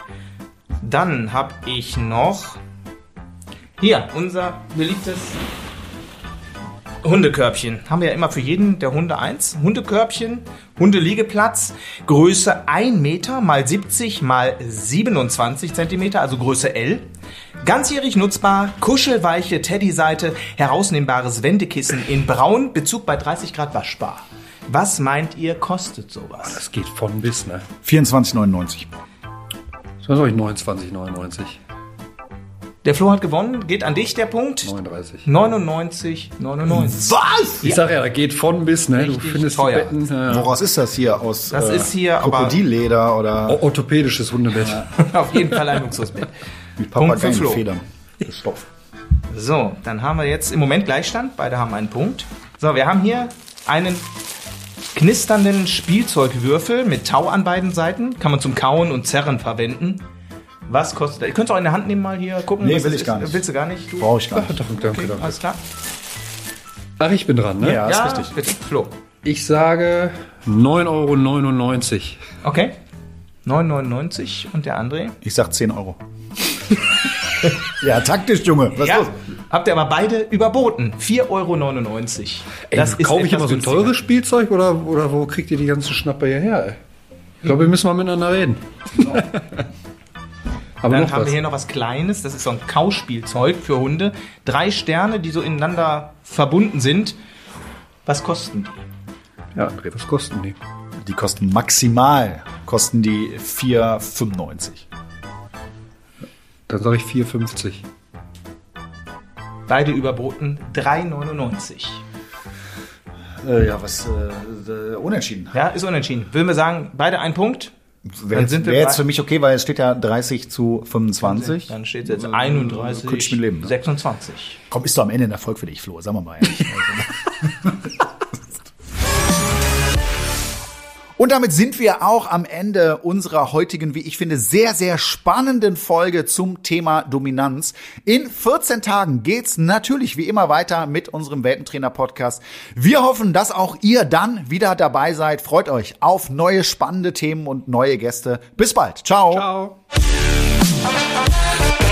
Dann habe ich noch hier unser beliebtes Hundekörbchen. Haben wir ja immer für jeden der Hunde eins. Hundekörbchen, Hundeliegeplatz, Größe 1 Meter mal 70 mal 27 Zentimeter, also Größe L. Ganzjährig nutzbar, kuschelweiche Teddyseite, herausnehmbares Wendekissen in Braun, Bezug bei 30 Grad waschbar. Was meint ihr, kostet sowas?
Das geht von bis, ne?
24,99.
Was soll ich? 29,99.
Der Flo hat gewonnen, geht an dich der Punkt.
39.
99,99.
Was?
Ich sag ja, da geht von bis, ne?
Richtig
Du findest
teuer.
die Betten.
Woraus ist das hier? Aus
Das ist hier aber
Krokodilleder oder
Orthopädisches Hundebett.
auf jeden Fall ein Luxusbett.
mit
Punkt für Flo.
Papageienfedern gestopft?
So, dann haben wir jetzt im Moment Gleichstand. Beide haben einen Punkt. So, wir haben hier einen knisternden Spielzeugwürfel mit Tau an beiden Seiten. Kann man zum Kauen und Zerren verwenden. Was kostet der? Ihr könnt es auch in der Hand nehmen, mal hier gucken.
Nee,
was
will
das
ich gar
ist.
nicht.
Willst du gar nicht? Du?
Brauche ich gar nicht.
Danke,
Okay,
danke.
alles klar.
Ach, ich bin dran, ne?
Ja,
Ja,
ist richtig.
bitte. Flo.
Ich sage 9,99 €.
Okay. 9,99 und der André?
Ich sag 10 Euro. Ja, taktisch, Junge. Was ist
Ja,
los?
habt ihr aber beide überboten. 4,99 €.
Ey, kaufe ich immer so ein teures Spielzeug oder wo kriegt ihr die ganzen Schnapper hierher, ey? Ich glaube, wir müssen mal miteinander reden. Aber
Dann
noch
haben
was.
wir hier noch was Kleines. Das ist so ein Kauspielzeug für Hunde. 3 Sterne, die so ineinander verbunden sind. Was kosten die?
Ja, André, was kosten die?
Die kosten maximal, die 4,95.
Dann sage ich 4,50.
Beide überboten 3,99.
Unentschieden.
Ja, ist unentschieden. Würden wir sagen, beide ein Punkt?
Wäre jetzt für mich okay, weil es steht ja 30-25.
Dann steht es jetzt 31,
Könnte ich mit leben, ne?
26.
Komm, ist doch am Ende ein Erfolg für dich, Flo. Sagen wir mal ehrlich. Und damit sind wir auch am Ende unserer heutigen, wie ich finde, sehr, sehr spannenden Folge zum Thema Dominanz. In 14 Tagen geht's natürlich wie immer weiter mit unserem Welpentrainer-Podcast. Wir hoffen, dass auch ihr dann wieder dabei seid. Freut euch auf neue spannende Themen und neue Gäste. Bis bald. Ciao.
Ciao.